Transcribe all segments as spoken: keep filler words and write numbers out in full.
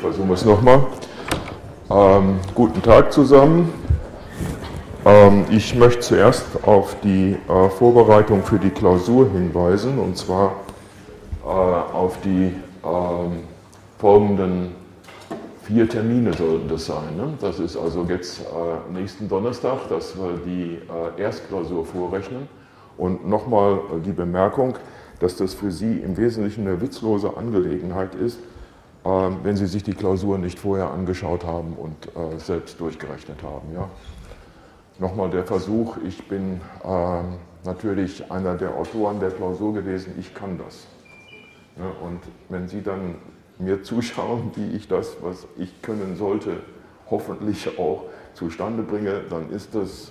versuchen wir es nochmal. Ähm, guten Tag zusammen. Ähm, ich möchte zuerst auf die äh, Vorbereitung für die Klausur hinweisen, und zwar äh, auf die äh, folgenden vier Termine sollten das sein. Ne? Das ist also jetzt äh, nächsten Donnerstag, dass wir die äh, Erstklausur vorrechnen. Und nochmal äh, die Bemerkung, dass das für Sie im Wesentlichen eine witzlose Angelegenheit ist, äh, wenn Sie sich die Klausur nicht vorher angeschaut haben und äh, selbst durchgerechnet haben. Ja? Nochmal der Versuch, ich bin äh, natürlich einer der Autoren der Klausur gewesen, ich kann das. Ja, und wenn Sie dann mir zuschauen, wie ich das, was ich können sollte, hoffentlich auch zustande bringe, dann ist das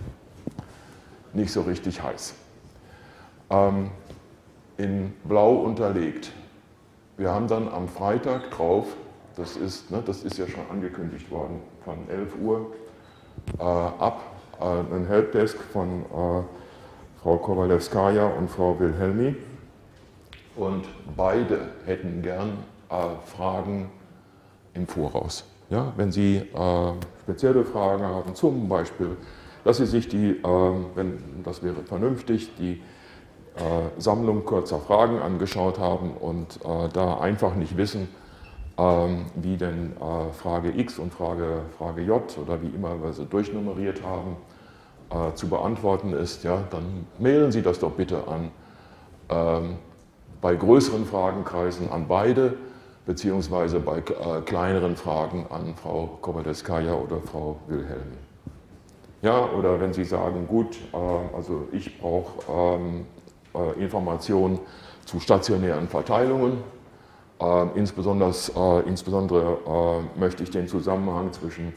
nicht so richtig heiß. Ähm, in Blau unterlegt. Wir haben dann am Freitag drauf, das ist, ne, das ist ja schon angekündigt worden, von elf Uhr äh, ab, äh, ein Helpdesk von äh, Frau Kowalewskaja und Frau Wilhelmi. Und beide hätten gern äh, Fragen im Voraus. Ja, wenn Sie äh, spezielle Fragen haben, zum Beispiel, dass Sie sich die, äh, wenn das wäre vernünftig, die äh, Sammlung kurzer Fragen angeschaut haben und äh, da einfach nicht wissen, äh, wie denn äh, Frage X und Frage, Frage J oder wie immer wir sie durchnummeriert haben, äh, zu beantworten ist, ja, dann mailen Sie das doch bitte an. Ähm, bei größeren Fragenkreisen an beide, beziehungsweise bei äh, kleineren Fragen an Frau Kowalewskaja oder Frau Wilhelmi. Ja, oder wenn Sie sagen, gut, äh, also ich brauche ähm, äh, Informationen zu stationären Verteilungen, äh, insbesondere, äh, insbesondere äh, möchte ich den Zusammenhang zwischen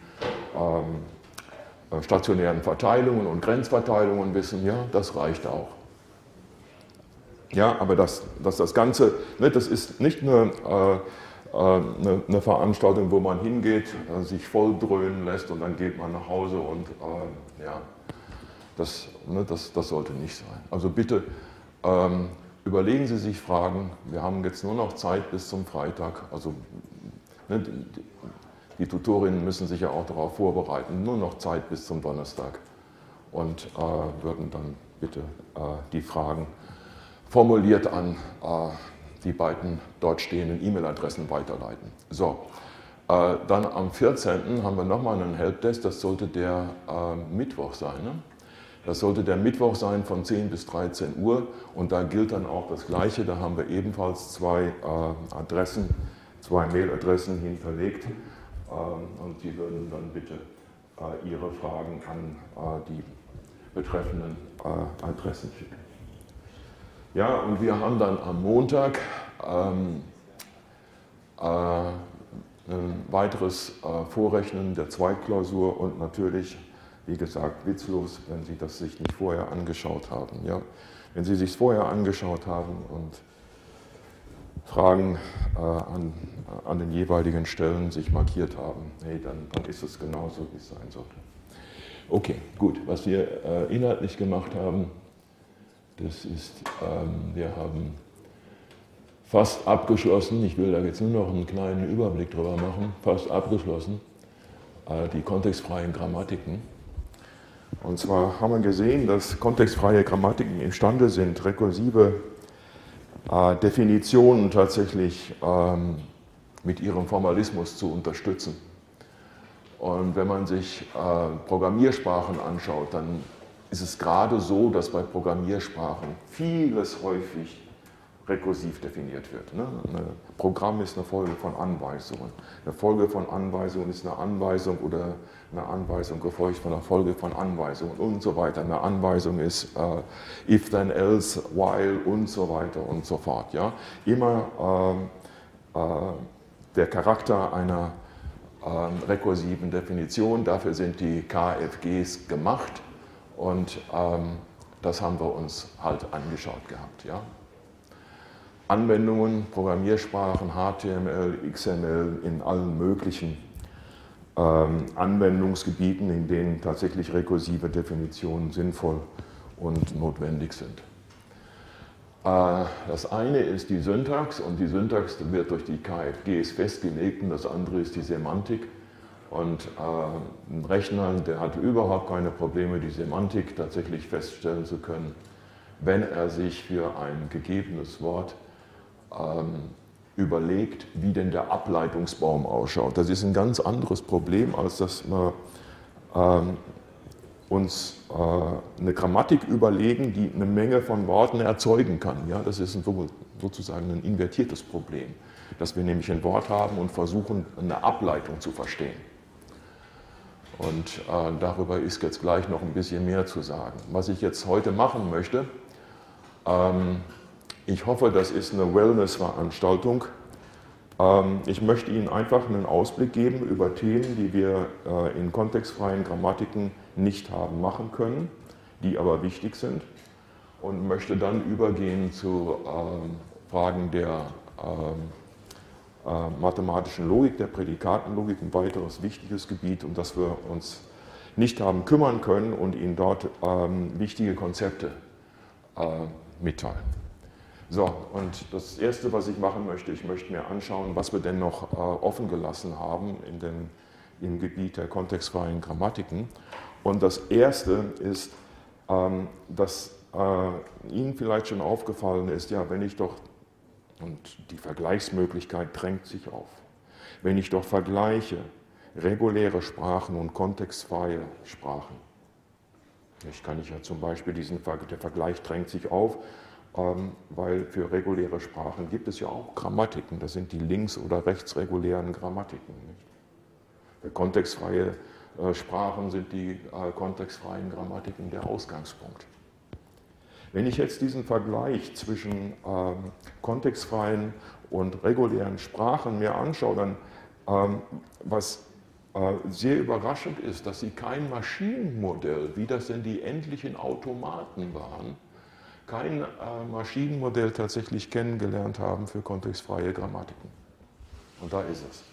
ähm, stationären Verteilungen und Grenzverteilungen wissen, ja, das reicht auch. Ja, aber dass, dass das Ganze, ne, das ist nicht eine, äh, eine, eine Veranstaltung, wo man hingeht, äh, sich voll dröhnen lässt und dann geht man nach Hause und äh, ja, das, ne, das, das sollte nicht sein. Also bitte ähm, überlegen Sie sich Fragen. Wir haben jetzt nur noch Zeit bis zum Freitag. Also ne, die, die Tutorinnen müssen sich ja auch darauf vorbereiten. Nur noch Zeit bis zum Donnerstag und äh, würden dann bitte äh, die Fragen formuliert an äh, die beiden dort stehenden E-Mail-Adressen weiterleiten. So, äh, dann am vierzehnten haben wir nochmal einen Helpdesk, das sollte der äh, Mittwoch sein. Ne? Das sollte der Mittwoch sein von zehn bis dreizehn Uhr und da gilt dann auch das Gleiche, da haben wir ebenfalls zwei äh, Adressen, zwei Mail-Adressen hinterlegt äh, und Sie würden dann bitte äh, Ihre Fragen an äh, die betreffenden äh, Adressen schicken. Ja, und wir haben dann am Montag ähm, äh, ein weiteres äh, Vorrechnen der Zweitklausur und natürlich, wie gesagt, witzlos, wenn Sie das sich nicht vorher angeschaut haben. Ja? Wenn Sie sich vorher angeschaut haben und Fragen äh, an, an den jeweiligen Stellen sich markiert haben, hey, dann, dann ist es genauso, wie es sein sollte. Okay, gut, was wir äh, inhaltlich gemacht haben, das ist, ähm, wir haben fast abgeschlossen, ich will da jetzt nur noch einen kleinen Überblick drüber machen, fast abgeschlossen, äh, die kontextfreien Grammatiken. Und zwar haben wir gesehen, dass kontextfreie Grammatiken imstande sind, rekursive äh, Definitionen tatsächlich ähm, mit ihrem Formalismus zu unterstützen. Und wenn man sich äh, Programmiersprachen anschaut, dann ist es gerade so, dass bei Programmiersprachen vieles häufig rekursiv definiert wird. Ne? Ein Programm ist eine Folge von Anweisungen. Eine Folge von Anweisungen ist eine Anweisung oder eine Anweisung gefolgt von einer Folge von Anweisungen und so weiter. Eine Anweisung ist äh, if, then, else, while und so weiter und so fort. Ja? Immer äh, äh, der Charakter einer äh, rekursiven Definition, dafür sind die K F Gs gemacht. Und ähm, das haben wir uns halt angeschaut gehabt. Ja? Anwendungen, Programmiersprachen, H T M L, X M L in allen möglichen ähm, Anwendungsgebieten, in denen tatsächlich rekursive Definitionen sinnvoll und notwendig sind. Das eine ist die Syntax und die Syntax wird durch die K F Gs festgelegt und das andere ist die Semantik. Und äh, ein Rechner, der hat überhaupt keine Probleme, die Semantik tatsächlich feststellen zu können, wenn er sich für ein gegebenes Wort ähm, überlegt, wie denn der Ableitungsbaum ausschaut. Das ist ein ganz anderes Problem, als dass wir ähm, uns äh, eine Grammatik überlegen, die eine Menge von Worten erzeugen kann. Ja, das ist ein, sozusagen ein invertiertes Problem, dass wir nämlich ein Wort haben und versuchen, eine Ableitung zu verstehen. Und äh, darüber ist jetzt gleich noch ein bisschen mehr zu sagen. Was ich jetzt heute machen möchte, ähm, ich hoffe, das ist eine Wellness-Veranstaltung. Ähm, ich möchte Ihnen einfach einen Ausblick geben über Themen, die wir äh, in kontextfreien Grammatiken nicht haben machen können, die aber wichtig sind, und möchte dann übergehen zu ähm, Fragen der ähm, äh, mathematischen Logik, der Prädikatenlogik, ein weiteres wichtiges Gebiet, um das wir uns nicht haben kümmern können und Ihnen dort ähm, wichtige Konzepte äh, mitteilen. So, und das Erste, was ich machen möchte, ich möchte mir anschauen, was wir denn noch äh, offen gelassen haben in den, im Gebiet der kontextfreien Grammatiken. Und das Erste ist, ähm, dass äh, Ihnen vielleicht schon aufgefallen ist, ja, wenn ich doch, und die Vergleichsmöglichkeit drängt sich auf, wenn ich doch vergleiche reguläre Sprachen und kontextfreie Sprachen, ich kann ich ja zum Beispiel diesen, der Vergleich drängt sich auf, ähm, weil für reguläre Sprachen gibt es ja auch Grammatiken, das sind die links- oder rechtsregulären Grammatiken. Nicht? Für kontextfreie äh, Sprachen sind die äh, kontextfreien Grammatiken der Ausgangspunkt. Wenn ich jetzt diesen Vergleich zwischen ähm, kontextfreien und regulären Sprachen mir anschaue, dann ähm, was äh, sehr überraschend ist, dass Sie kein Maschinenmodell, wie das denn die endlichen Automaten waren, kein äh, Maschinenmodell tatsächlich kennengelernt haben für kontextfreie Grammatiken. Und da ist es.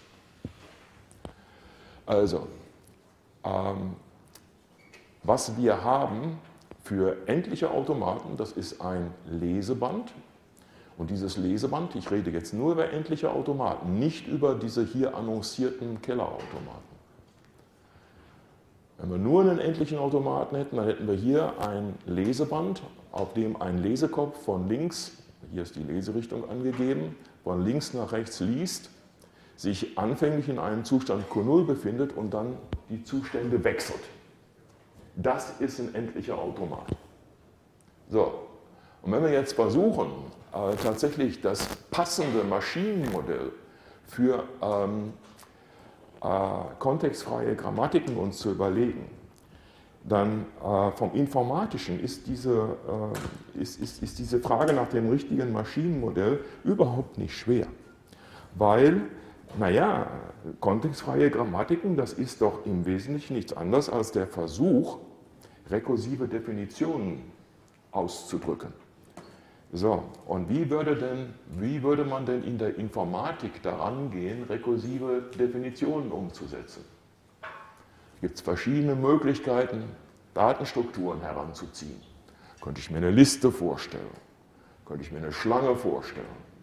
Also, ähm, was wir haben für endliche Automaten, das ist ein Leseband. Und dieses Leseband, ich rede jetzt nur über endliche Automaten, nicht über diese hier annoncierten Kellerautomaten. Wenn wir nur einen endlichen Automaten hätten, dann hätten wir hier ein Leseband, auf dem ein Lesekopf von links, hier ist die Leserichtung angegeben, von links nach rechts liest, sich anfänglich in einem Zustand Q null befindet und dann die Zustände wechselt. Das ist ein endlicher Automat. So, und wenn wir jetzt versuchen, äh, tatsächlich das passende Maschinenmodell für ähm, äh, kontextfreie Grammatiken uns zu überlegen, dann äh, vom Informatischen ist diese, äh, ist, ist, ist diese Frage nach dem richtigen Maschinenmodell überhaupt nicht schwer. Weil, naja, kontextfreie Grammatiken, das ist doch im Wesentlichen nichts anderes als der Versuch, rekursive Definitionen auszudrücken. So, und wie würde, denn, wie würde man denn in der Informatik daran gehen, rekursive Definitionen umzusetzen? Es gibt verschiedene Möglichkeiten, Datenstrukturen heranzuziehen. Könnte ich mir eine Liste vorstellen, könnte ich mir eine Schlange vorstellen.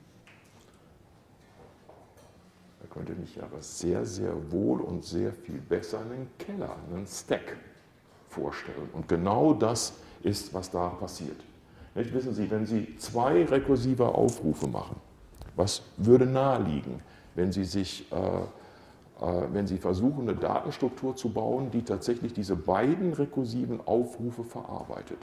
Da könnte ich aber sehr, sehr wohl und sehr viel besser einen Keller, einen Stack vorstellen. Und genau das ist, was da passiert. Nicht, wissen Sie, wenn Sie zwei rekursive Aufrufe machen, was würde naheliegen, wenn Sie, sich, äh, äh, wenn Sie versuchen, eine Datenstruktur zu bauen, die tatsächlich diese beiden rekursiven Aufrufe verarbeitet?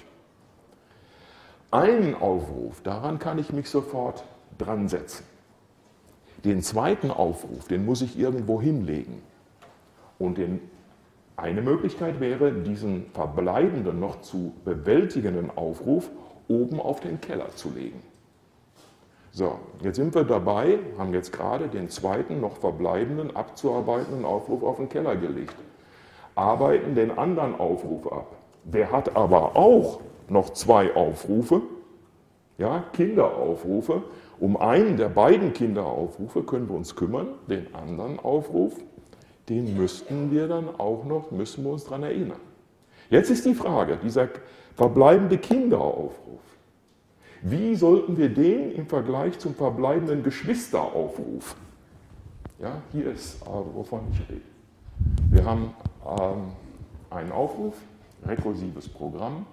Einen Aufruf, daran kann ich mich sofort dran setzen. Den zweiten Aufruf, den muss ich irgendwo hinlegen. Und den, eine Möglichkeit wäre, diesen verbleibenden, noch zu bewältigenden Aufruf oben auf den Keller zu legen. So, jetzt sind wir dabei, haben jetzt gerade den zweiten, noch verbleibenden, abzuarbeitenden Aufruf auf den Keller gelegt. Arbeiten den anderen Aufruf ab. Der hat aber auch noch zwei Aufrufe, ja, Kinderaufrufe. Um einen der beiden Kinderaufrufe können wir uns kümmern, den anderen Aufruf, den müssten wir dann auch noch, müssen wir uns daran erinnern. Jetzt ist die Frage, dieser verbleibende Kinderaufruf, Wie sollten wir den im Vergleich zum verbleibenden Geschwisteraufruf? Ja, hier ist, äh, wovon ich rede. Wir haben ähm, einen Aufruf, rekursives Programm,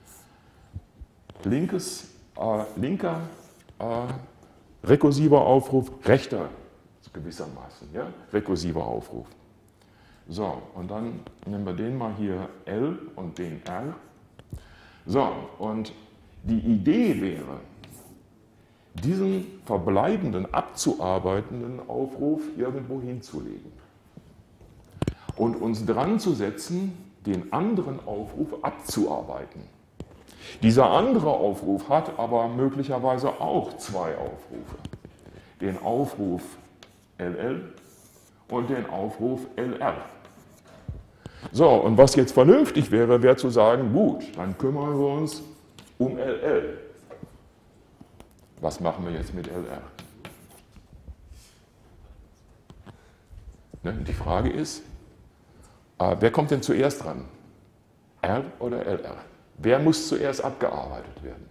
linkes, äh, linker äh, rekursiver Aufruf, rechter gewissermaßen, ja, rekursiver Aufruf. So, und dann nehmen wir den mal hier L und den R. So, und die Idee wäre, diesen verbleibenden, abzuarbeitenden Aufruf irgendwo hinzulegen und uns dran zu setzen, den anderen Aufruf abzuarbeiten. Dieser andere Aufruf hat aber möglicherweise auch zwei Aufrufe. Den Aufruf L L und den Aufruf L R. So, und was jetzt vernünftig wäre, wäre zu sagen, gut, dann kümmern wir uns um L L. Was machen wir jetzt mit L R? Ne, die Frage ist, äh, wer kommt denn zuerst dran? R oder L R? Wer muss zuerst abgearbeitet werden?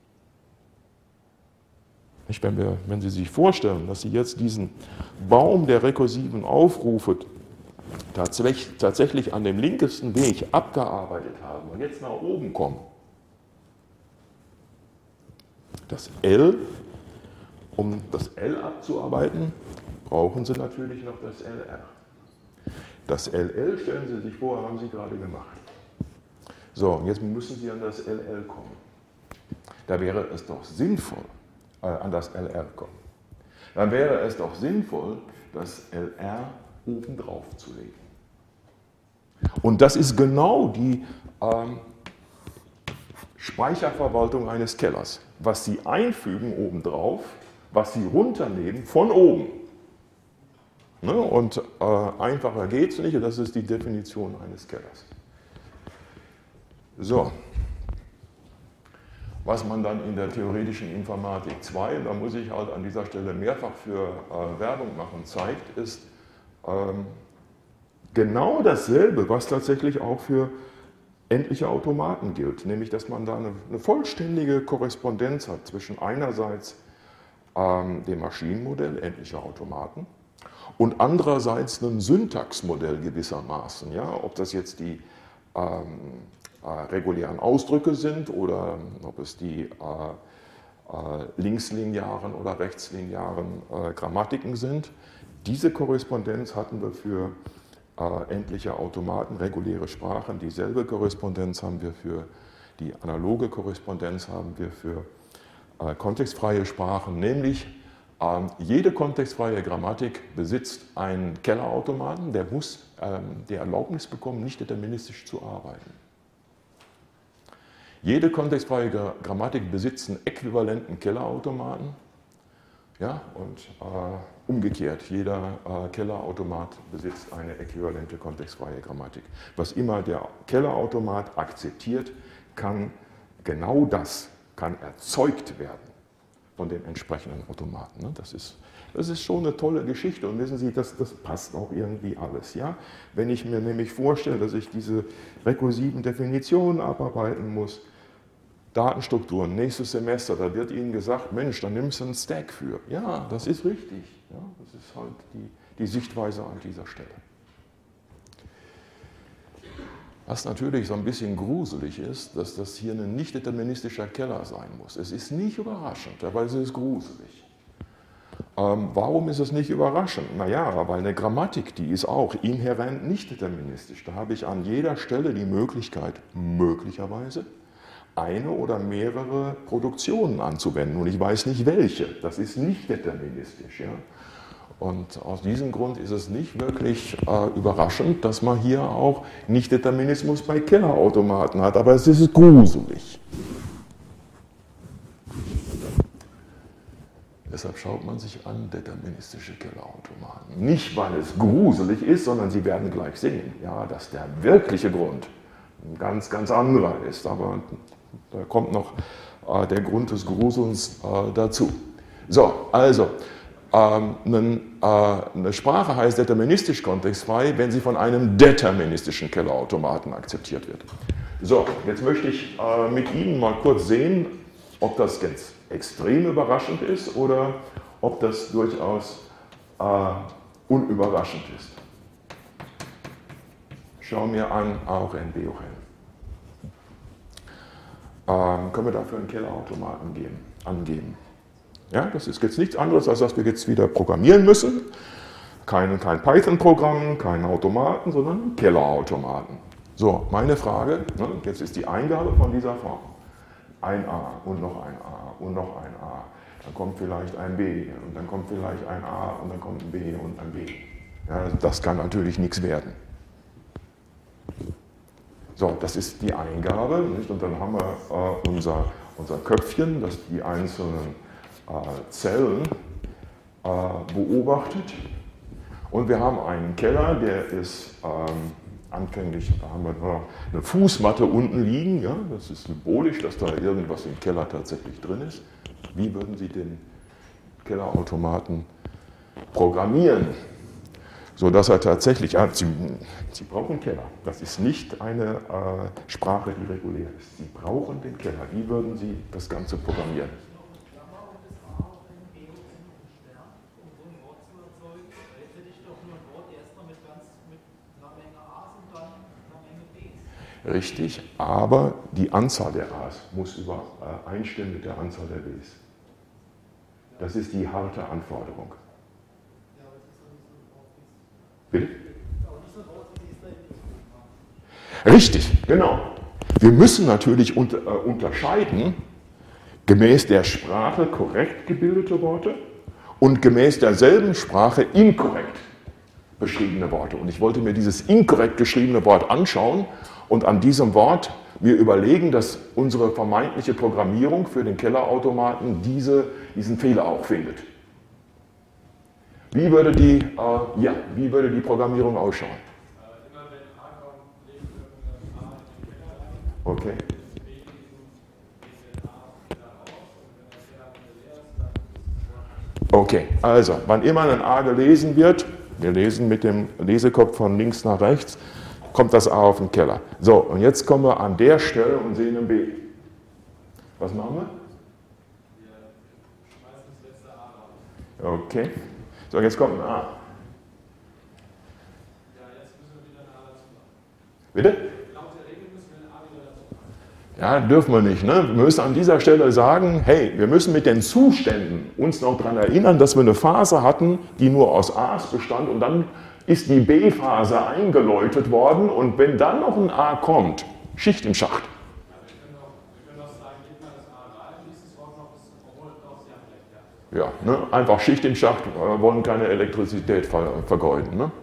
Nicht, wenn, wir, wenn Sie sich vorstellen, dass Sie jetzt diesen Baum der rekursiven Aufrufe tatsächlich, tatsächlich an dem linkesten Weg abgearbeitet haben und jetzt nach oben kommen. Das L, um das L abzuarbeiten, brauchen Sie natürlich noch das L R. Das L L, stellen Sie sich vor, haben Sie gerade gemacht. So, und jetzt müssen Sie an das L L kommen. Da wäre es doch sinnvoll, äh, an das L R kommen. Dann wäre es doch sinnvoll, das L R oben drauf zu legen. Und das ist genau die ähm, Speicherverwaltung eines Kellers. Was Sie einfügen obendrauf, was Sie runternehmen von oben. Ne? Und äh, einfacher geht es nicht, und das ist die Definition eines Kellers. So, was man dann in der theoretischen Informatik zwei, da muss ich halt an dieser Stelle mehrfach für äh, Werbung machen, zeigt, ist ähm, genau dasselbe, was tatsächlich auch für endliche Automaten gilt, nämlich dass man da eine, eine vollständige Korrespondenz hat zwischen einerseits ähm, dem Maschinenmodell endlicher Automaten und andererseits einem Syntaxmodell gewissermaßen, ja, ob das jetzt die ähm, äh, regulären Ausdrücke sind oder ob es die äh, äh, linkslinearen oder rechtslinearen äh, Grammatiken sind. Diese Korrespondenz hatten wir für Äh, endliche Automaten, reguläre Sprachen. Dieselbe Korrespondenz haben wir für die analoge Korrespondenz, haben wir für äh, kontextfreie Sprachen, nämlich äh, jede kontextfreie Grammatik besitzt einen Kellerautomaten, der muss äh, die Erlaubnis bekommen, nicht deterministisch zu arbeiten. Jede kontextfreie Grammatik besitzt einen äquivalenten Kellerautomaten. Ja, und äh, umgekehrt, jeder äh, Kellerautomat besitzt eine äquivalente kontextfreie Grammatik. Was immer der Kellerautomat akzeptiert, kann genau das kann erzeugt werden von den entsprechenden Automaten. Ne? Das ist, das ist schon eine tolle Geschichte und wissen Sie, das, das passt auch irgendwie alles. Ja? Wenn ich mir nämlich vorstelle, dass ich diese rekursiven Definitionen abarbeiten muss, Datenstrukturen, nächstes Semester, da wird Ihnen gesagt, Mensch, da nimmst du einen Stack für. Ja, das ist richtig. Ja, das ist halt die, die Sichtweise an dieser Stelle. Was natürlich so ein bisschen gruselig ist, dass das hier ein nicht deterministischer Keller sein muss. Es ist nicht überraschend, aber es ist gruselig. Ähm, warum ist es nicht überraschend? Naja, weil eine Grammatik, die ist auch inhärent nicht deterministisch. Da habe ich an jeder Stelle die Möglichkeit, möglicherweise, eine oder mehrere Produktionen anzuwenden und ich weiß nicht welche. Das ist nicht deterministisch. Ja? Und aus diesem Grund ist es nicht wirklich äh, überraschend, dass man hier auch Nicht-Determinismus bei Kellerautomaten hat, aber es ist gruselig. Deshalb schaut man sich an deterministische Kellerautomaten. Nicht, weil es gruselig ist, sondern Sie werden gleich sehen, ja, dass der wirkliche Grund ein ganz, ganz anderer ist. Aber da kommt noch äh, der Grund des Gruselns äh, dazu. So, also, ähm, nen, äh, eine Sprache heißt deterministisch kontextfrei, wenn sie von einem deterministischen Kellerautomaten akzeptiert wird. So, jetzt möchte ich äh, mit Ihnen mal kurz sehen, ob das ganz extrem überraschend ist oder ob das durchaus äh, unüberraschend ist. Schau mir an, A hoch n, B hoch n. Ähm, können wir dafür einen Kellerautomaten geben, angeben. Ja, das ist jetzt nichts anderes, als dass wir jetzt wieder programmieren müssen. Kein, kein Python-Programm, kein Automaten, sondern einen Kellerautomaten. So, meine Frage, ne, jetzt ist die Eingabe von dieser Form. Ein A und noch ein A und noch ein A. Dann kommt vielleicht ein B und dann kommt vielleicht ein A und dann kommt ein B und ein B. Ja, das kann natürlich nichts werden. So, das ist die Eingabe, nicht? Und dann haben wir äh, unser, unser Köpfchen, das die einzelnen äh, Zellen äh, beobachtet. Und wir haben einen Keller, der ist ähm, anfänglich, da haben wir nur eine Fußmatte unten liegen. Ja? Das ist symbolisch, dass da irgendwas im Keller tatsächlich drin ist. Wie würden Sie den Kellerautomaten programmieren? So dass er tatsächlich, ah, Sie, Sie brauchen einen Keller. Das ist nicht eine äh, Sprache, die regulär ist. Sie brauchen den Keller. Wie würden Sie das Ganze programmieren? Richtig, aber die Anzahl der A's muss übereinstimmen mit der Anzahl der B's. Das ist die harte Anforderung. Bitte? Richtig, genau. Wir müssen natürlich unter, äh, unterscheiden, gemäß der Sprache korrekt gebildete Worte und gemäß derselben Sprache inkorrekt beschriebene Worte. Und ich wollte mir dieses inkorrekt geschriebene Wort anschauen und an diesem Wort mir überlegen, dass unsere vermeintliche Programmierung für den Kellerautomaten diese, diesen Fehler auch findet. Wie würde die, äh, ja, wie würde die Programmierung ausschauen? Immer wenn A kommt, legen wir A in den Keller rein. Okay. B legen wir A wieder raus und wenn der Keller wieder leer ist, dann okay, also, wann immer ein A gelesen wird, wir lesen mit dem Lesekopf von links nach rechts, kommt das A auf den Keller. So, und jetzt kommen wir an der Stelle und sehen ein B. Was machen wir? Wir schmeißen das letzte A raus. Okay. So, jetzt kommt ein A. Ja, jetzt müssen wir wieder ein A dazu machen. Bitte? Laut der Regel müssen wir ein A wieder dazu machen. Ja, dürfen wir nicht. Ne? Wir müssen an dieser Stelle sagen, hey, wir müssen mit den Zuständen uns noch daran erinnern, dass wir eine Phase hatten, die nur aus A's bestand und dann ist die B-Phase eingeläutet worden und wenn dann noch ein A kommt, Schicht im Schacht. Ja, ne? Einfach Schicht im Schacht, wir wollen keine Elektrizität ver vergeuden. Ne?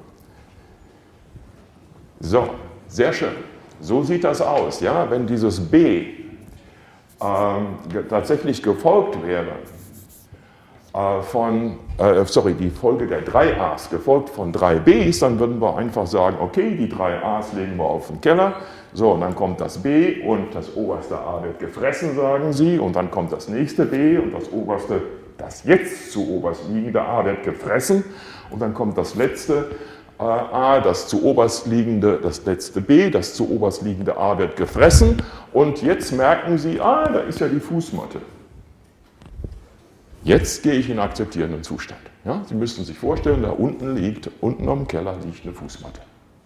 So, sehr schön. So sieht das aus, ja? Wenn dieses B ähm, tatsächlich gefolgt wäre äh, von, äh, sorry, die Folge der drei A's gefolgt von drei B's, dann würden wir einfach sagen, okay, die drei A's legen wir auf den Keller. So, und dann kommt das B und das oberste A wird gefressen, sagen Sie, und dann kommt das nächste B und das oberste Das jetzt zu oberst liegende A wird gefressen und dann kommt das letzte äh, A, das zu oberst liegende, das letzte B, das zu oberst liegende A wird gefressen und jetzt merken Sie, ah, da ist ja die Fußmatte. Jetzt gehe ich in akzeptierenden Zustand. Ja? Sie müssen sich vorstellen, da unten liegt, unten am Keller liegt eine Fußmatte.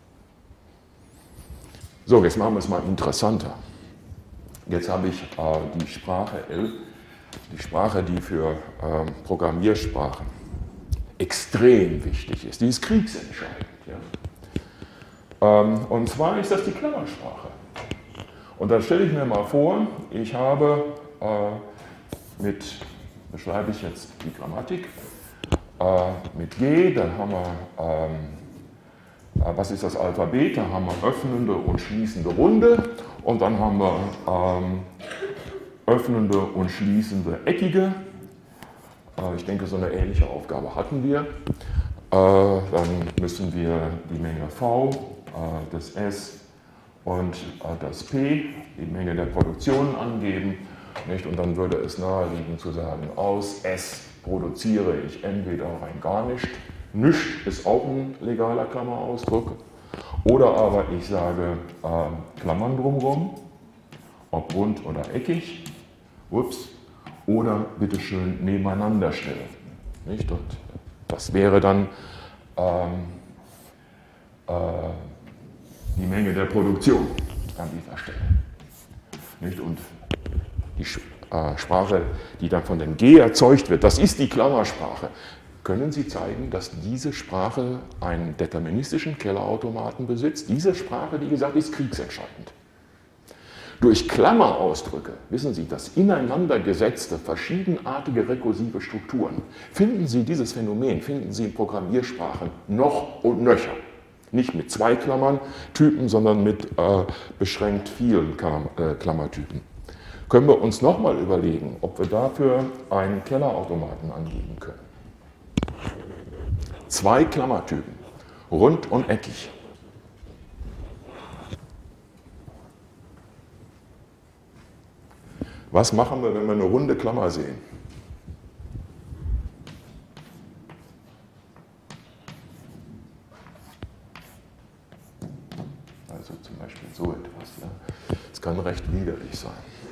So, jetzt machen wir es mal interessanter. Jetzt habe ich äh, die Sprache L. Die Sprache, die für ähm, Programmiersprachen extrem wichtig ist, die ist kriegsentscheidend. Ja? Ähm, und zwar ist das die Klammersprache. Und da stelle ich mir mal vor, ich habe äh, mit, beschreibe ich jetzt die Grammatik, äh, mit G, dann haben wir, ähm, äh, was ist das Alphabet, da haben wir öffnende und schließende Runde und dann haben wir ähm, öffnende und schließende eckige. Ich denke, so eine ähnliche Aufgabe hatten wir. Dann müssen wir die Menge V, das S und das P, die Menge der Produktionen angeben. Und dann würde es naheliegen zu sagen, aus S produziere ich entweder rein gar nicht. Nicht ist auch ein legaler Klammerausdruck. Oder aber ich sage Klammern drumherum, ob rund oder eckig. Ups, oder bitteschön nebeneinander stellen. Nicht? Und das wäre dann ähm, äh, die Menge der Produktion an dieser Stelle. Nicht? Und die äh, Sprache, die dann von dem G erzeugt wird, das ist die Klammersprache. Können Sie zeigen, dass diese Sprache einen deterministischen Kellerautomaten besitzt? Diese Sprache, wie gesagt, ist kriegsentscheidend. Durch Klammerausdrücke, wissen Sie, dass ineinander gesetzte, verschiedenartige rekursive Strukturen, finden Sie dieses Phänomen, finden Sie in Programmiersprachen noch und nöcher. Nicht mit zwei Klammern Typen, sondern mit äh, beschränkt vielen Klam äh, Klammertypen. Können wir uns nochmal überlegen, ob wir dafür einen Kellerautomaten angeben können. Zwei Klammertypen, rund und eckig. Was machen wir, wenn wir eine runde Klammer sehen? Also zum Beispiel so etwas. Ja. Das kann recht widerlich sein.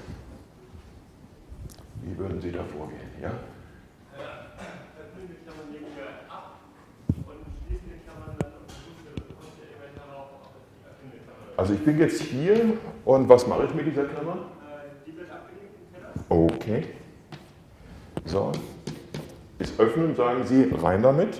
Wie würden Sie da vorgehen? Ja? Öffnende Klammern legen wir ab und schließende Klammern dann und kommt ja eventuell auch auf die öffnende Klammer. Also ich bin jetzt hier und was mache ich mit dieser Klammer? Die wird abgelegt im Keller. Okay. So. Ist öffnend, sagen Sie, rein damit.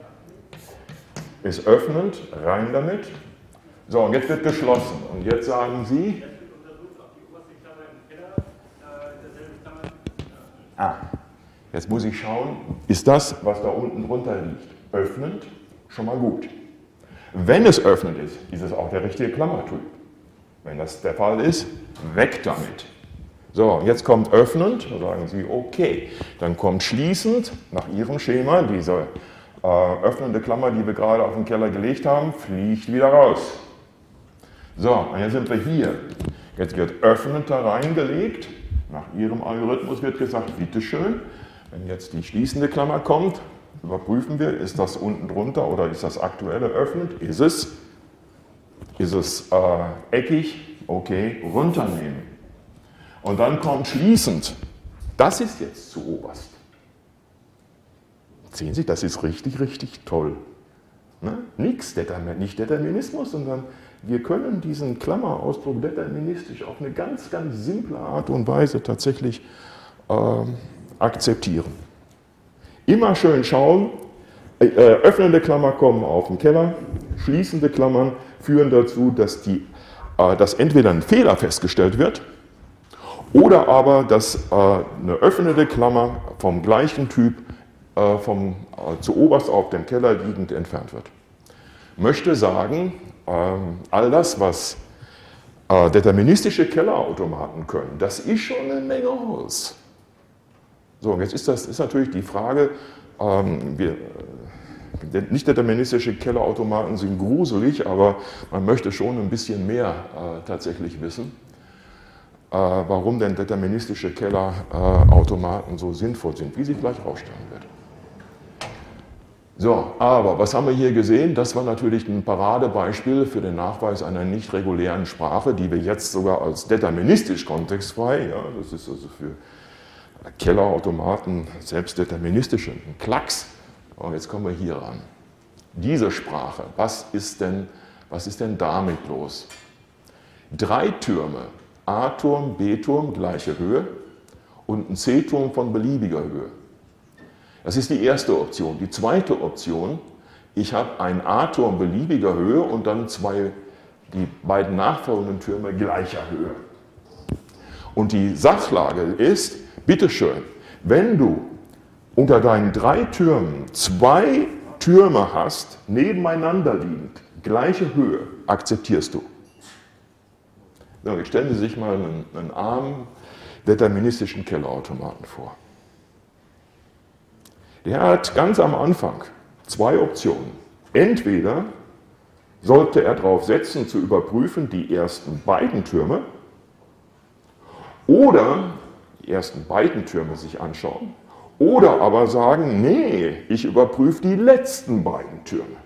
Ist öffnend, rein damit. So, und jetzt wird geschlossen. Und jetzt sagen Sie. Jetzt wird untersucht, ob die oberste Klammer im Keller äh, derselbe Klammer. Ah, jetzt muss ich schauen, ist das, was da unten drunter liegt, öffnend? Schon mal gut. Wenn es öffnend ist, ist es auch der richtige Klammertyp. Wenn das der Fall ist, weg damit. So, jetzt kommt öffnend, da sagen Sie, okay. Dann kommt schließend, nach Ihrem Schema, diese äh, öffnende Klammer, die wir gerade auf den Keller gelegt haben, fliegt wieder raus. So, und jetzt sind wir hier. Jetzt wird öffnend da reingelegt. Nach Ihrem Algorithmus wird gesagt, bitteschön, wenn jetzt die schließende Klammer kommt, überprüfen wir, ist das unten drunter oder ist das aktuelle öffnend? Ist es? Ist es äh, eckig? Okay, runternehmen. Und dann kommt schließend. Das ist jetzt zu oberst. Sehen Sie, das ist richtig, richtig toll. Ne? Nichts, nicht Determinismus, sondern wir können diesen Klammerausdruck deterministisch auf eine ganz, ganz simple Art und Weise tatsächlich ähm, akzeptieren. Immer schön schauen, äh, öffnende Klammer kommen auf den Keller, schließende Klammern führen dazu, dass, die, äh, dass entweder ein Fehler festgestellt wird oder aber, dass äh, eine öffnende Klammer vom gleichen Typ äh, vom, äh, zu oberst auf dem Keller liegend entfernt wird. Möchte sagen, äh, all das, was äh, deterministische Kellerautomaten können, das ist schon eine Menge aus. So, und jetzt ist das ist natürlich die Frage, ähm, wir, äh, nicht deterministische Kellerautomaten sind gruselig, aber man möchte schon ein bisschen mehr äh, tatsächlich wissen. Warum denn deterministische Kellerautomaten so sinnvoll sind, wie sich gleich herausstellen wird. So, aber was haben wir hier gesehen? Das war natürlich ein Paradebeispiel für den Nachweis einer nicht regulären Sprache, die wir jetzt sogar als deterministisch kontextfrei, ja, das ist also für Kellerautomaten selbst deterministisch ein Klacks. Und jetzt kommen wir hier ran. Diese Sprache, was ist denn, was ist denn damit los? Drei Türme. A-Turm, B-Turm, gleiche Höhe und ein C-Turm von beliebiger Höhe. Das ist die erste Option. Die zweite Option, ich habe einen A-Turm beliebiger Höhe und dann zwei, die beiden nachfolgenden Türme gleicher Höhe. Und die Sachlage ist, bitteschön, wenn du unter deinen drei Türmen zwei Türme hast, nebeneinander liegend, gleiche Höhe, akzeptierst du. So, jetzt stellen Sie sich mal einen, einen armen, deterministischen Kellerautomaten vor. Der hat ganz am Anfang zwei Optionen. Entweder sollte er darauf setzen, zu überprüfen, die ersten beiden Türme, oder die ersten beiden Türme sich anschauen, oder aber sagen, nee, ich überprüfe die letzten beiden Türme.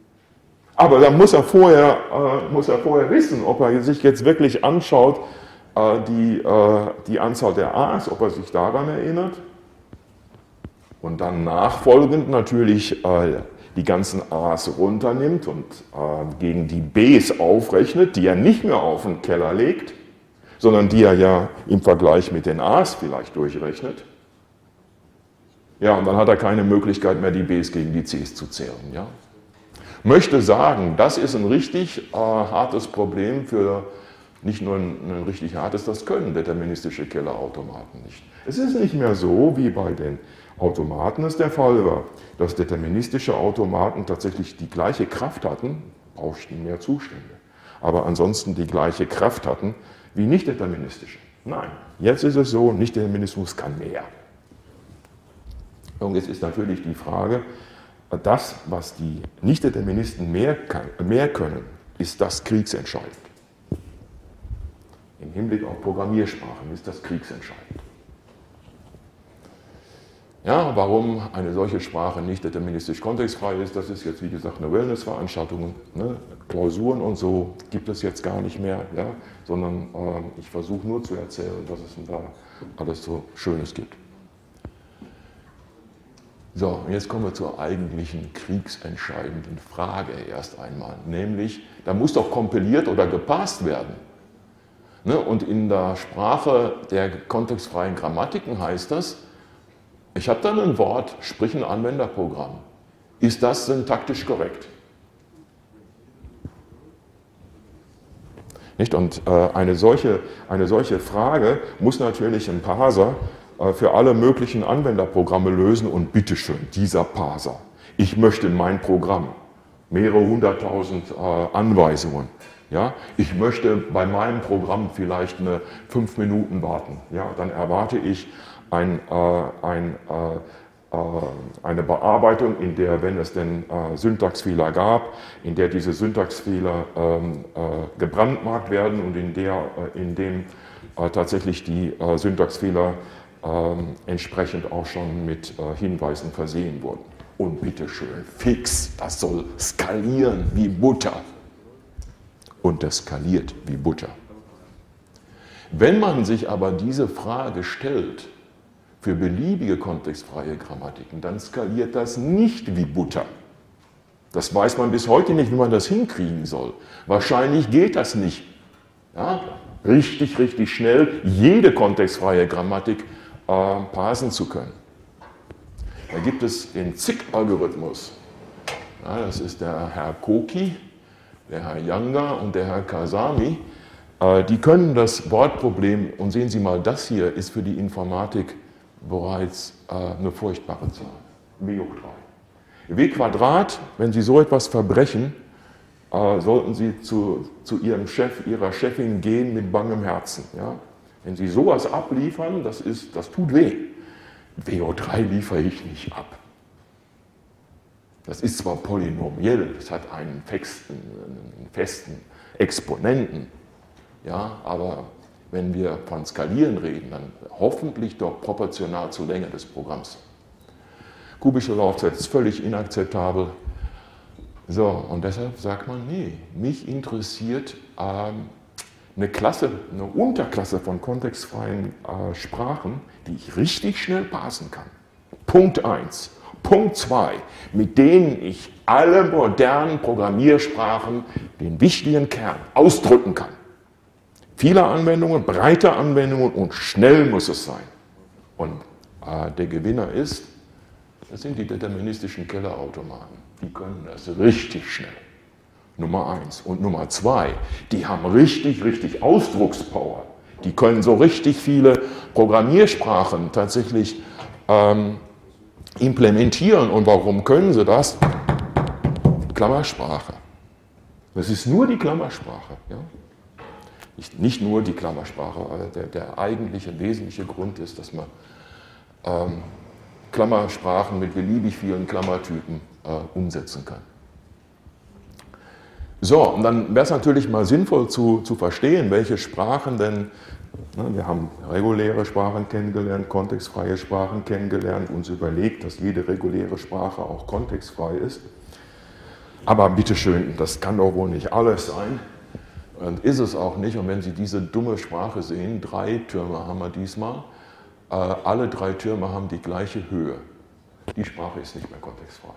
Aber dann muss er vorher, äh, muss er vorher wissen, ob er sich jetzt wirklich anschaut, äh, die, äh, die Anzahl der A's, ob er sich daran erinnert. Und dann nachfolgend natürlich äh, die ganzen A's runternimmt und äh, gegen die B's aufrechnet, die er nicht mehr auf den Keller legt, sondern die er ja im Vergleich mit den A's vielleicht durchrechnet. Ja, und dann hat er keine Möglichkeit mehr, die B's gegen die C's zu zählen. Ja? Möchte sagen, das ist ein richtig äh, hartes Problem für, nicht nur ein, ein richtig hartes, das können deterministische Kellerautomaten nicht. Es ist nicht mehr so, wie bei den Automaten es der Fall war, dass deterministische Automaten tatsächlich die gleiche Kraft hatten, brauchten mehr Zustände, aber ansonsten die gleiche Kraft hatten wie nicht deterministische. Nein, jetzt ist es so, Nicht-Determinismus kann mehr. Und jetzt ist natürlich die Frage, das, was die Nicht-Deterministen mehr, mehr können, ist das kriegsentscheidend. Im Hinblick auf Programmiersprachen ist das kriegsentscheidend. Ja, warum eine solche Sprache nicht deterministisch kontextfrei ist, das ist jetzt wie gesagt eine Wellnessveranstaltung, ne? Klausuren und so gibt es jetzt gar nicht mehr, ja? Sondern äh, ich versuche nur zu erzählen, was es da alles so Schönes gibt. So, und jetzt kommen wir zur eigentlichen kriegsentscheidenden Frage erst einmal, nämlich, da muss doch kompiliert oder gepasst werden. Ne? Und in der Sprache der kontextfreien Grammatiken heißt das, ich habe dann ein Wort, sprich ein Anwenderprogramm. Ist das syntaktisch korrekt? Nicht? Und äh, eine, solche, eine solche Frage muss natürlich ein Parser äh, für alle möglichen Anwenderprogramme lösen und bitteschön, dieser Parser. Ich möchte in mein Programm mehrere hunderttausend äh, Anweisungen. Ja? Ich möchte bei meinem Programm vielleicht eine fünf Minuten warten. Ja? Dann erwarte ich Ein, äh, ein, äh, eine Bearbeitung, in der, wenn es denn äh, Syntaxfehler gab, in der diese Syntaxfehler ähm, äh, gebrandmarkt werden und in, der, äh, in dem äh, tatsächlich die äh, Syntaxfehler äh, entsprechend auch schon mit äh, Hinweisen versehen wurden. Und bitteschön, fix, das soll skalieren wie Butter. Und das skaliert wie Butter. Wenn man sich aber diese Frage stellt, für beliebige kontextfreie Grammatiken, dann skaliert das nicht wie Butter. Das weiß man bis heute nicht, wie man das hinkriegen soll. Wahrscheinlich geht das nicht. Ja? Richtig, richtig schnell jede kontextfreie Grammatik äh, parsen zu können. Da gibt es den Z I C-Algorithmus. Ja, das ist der Herr Koki, der Herr Younger und der Herr Kasami. Äh, die können das Wortproblem, und sehen Sie mal, das hier ist für die Informatik bereits äh, eine furchtbare Zahl, W hoch drei. W Quadrat, wenn Sie so etwas verbrechen, äh, sollten Sie zu, zu Ihrem Chef, Ihrer Chefin gehen mit bangem Herzen. Ja? Wenn Sie sowas abliefern, das, ist, das tut weh. W hoch drei liefere ich nicht ab. Das ist zwar polynomiell, es hat einen festen, einen festen Exponenten, ja, aber wenn wir von Skalieren reden, dann hoffentlich doch proportional zur Länge des Programms. Kubische Laufzeit ist völlig inakzeptabel. So, und deshalb sagt man, nee, mich interessiert ähm, eine Klasse, eine Unterklasse von kontextfreien äh, Sprachen, die ich richtig schnell parsen kann. Punkt eins. Punkt zwei, mit denen ich alle modernen Programmiersprachen, den wichtigen Kern, ausdrücken kann. Viele Anwendungen, breite Anwendungen und schnell muss es sein. Und äh, der Gewinner ist, das sind die deterministischen Kellerautomaten. Die können das richtig schnell. Nummer eins. Und Nummer zwei, die haben richtig, richtig Ausdruckspower. Die können so richtig viele Programmiersprachen tatsächlich ähm, implementieren. Und warum können sie das? Klammersprache. Das ist nur die Klammersprache. Ja? Nicht, nicht nur die Klammersprache, aber der, der eigentliche, wesentliche Grund ist, dass man ähm, Klammersprachen mit beliebig vielen Klammertypen äh, umsetzen kann. So, und dann wäre es natürlich mal sinnvoll zu, zu verstehen, welche Sprachen denn, ne, wir haben reguläre Sprachen kennengelernt, kontextfreie Sprachen kennengelernt, uns überlegt, dass jede reguläre Sprache auch kontextfrei ist. Aber bitteschön, das kann doch wohl nicht alles sein. Und ist es auch nicht. Und wenn Sie diese dumme Sprache sehen, drei Türme haben wir diesmal, äh, alle drei Türme haben die gleiche Höhe. Die Sprache ist nicht mehr kontextfrei.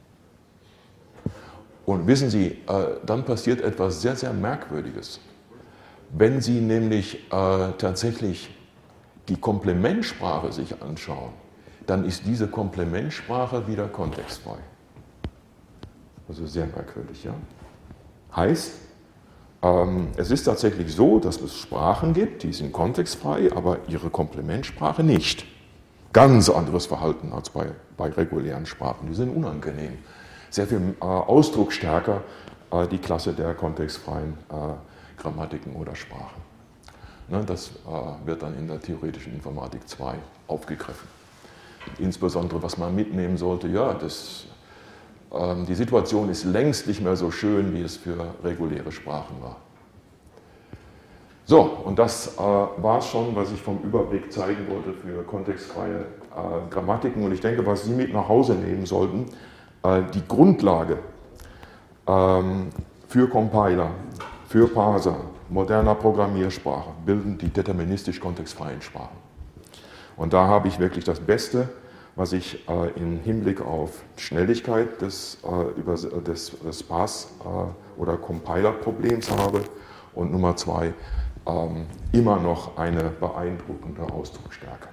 Und wissen Sie, äh, dann passiert etwas sehr, sehr Merkwürdiges. Wenn Sie nämlich äh, tatsächlich die Komplementsprache sich anschauen, dann ist diese Komplementsprache wieder kontextfrei. Also sehr merkwürdig, ja. Heißt, ähm, es ist tatsächlich so, dass es Sprachen gibt, die sind kontextfrei, aber ihre Komplementsprache nicht. Ganz anderes Verhalten als bei, bei regulären Sprachen, die sind unangenehm. Sehr viel äh, ausdrucksstärker äh, die Klasse der kontextfreien äh, Grammatiken oder Sprachen. Ne, das äh, wird dann in der theoretischen Informatik zwei aufgegriffen. Insbesondere, was man mitnehmen sollte, ja, das, ähm, die Situation ist längst nicht mehr so schön, wie es für reguläre Sprachen war. So, und das äh, war es schon, was ich vom Überblick zeigen wollte für kontextfreie äh, Grammatiken. Und ich denke, was Sie mit nach Hause nehmen sollten, äh, die Grundlage ähm, für Compiler, für Parser, moderner Programmiersprache bilden die deterministisch kontextfreien Sprachen. Und da habe ich wirklich das Beste, was ich äh, im Hinblick auf Schnelligkeit des, äh, über, des Sparse äh, oder Compiler-Problems habe. Und Nummer zwei, ähm, immer noch eine beeindruckende Ausdrucksstärke.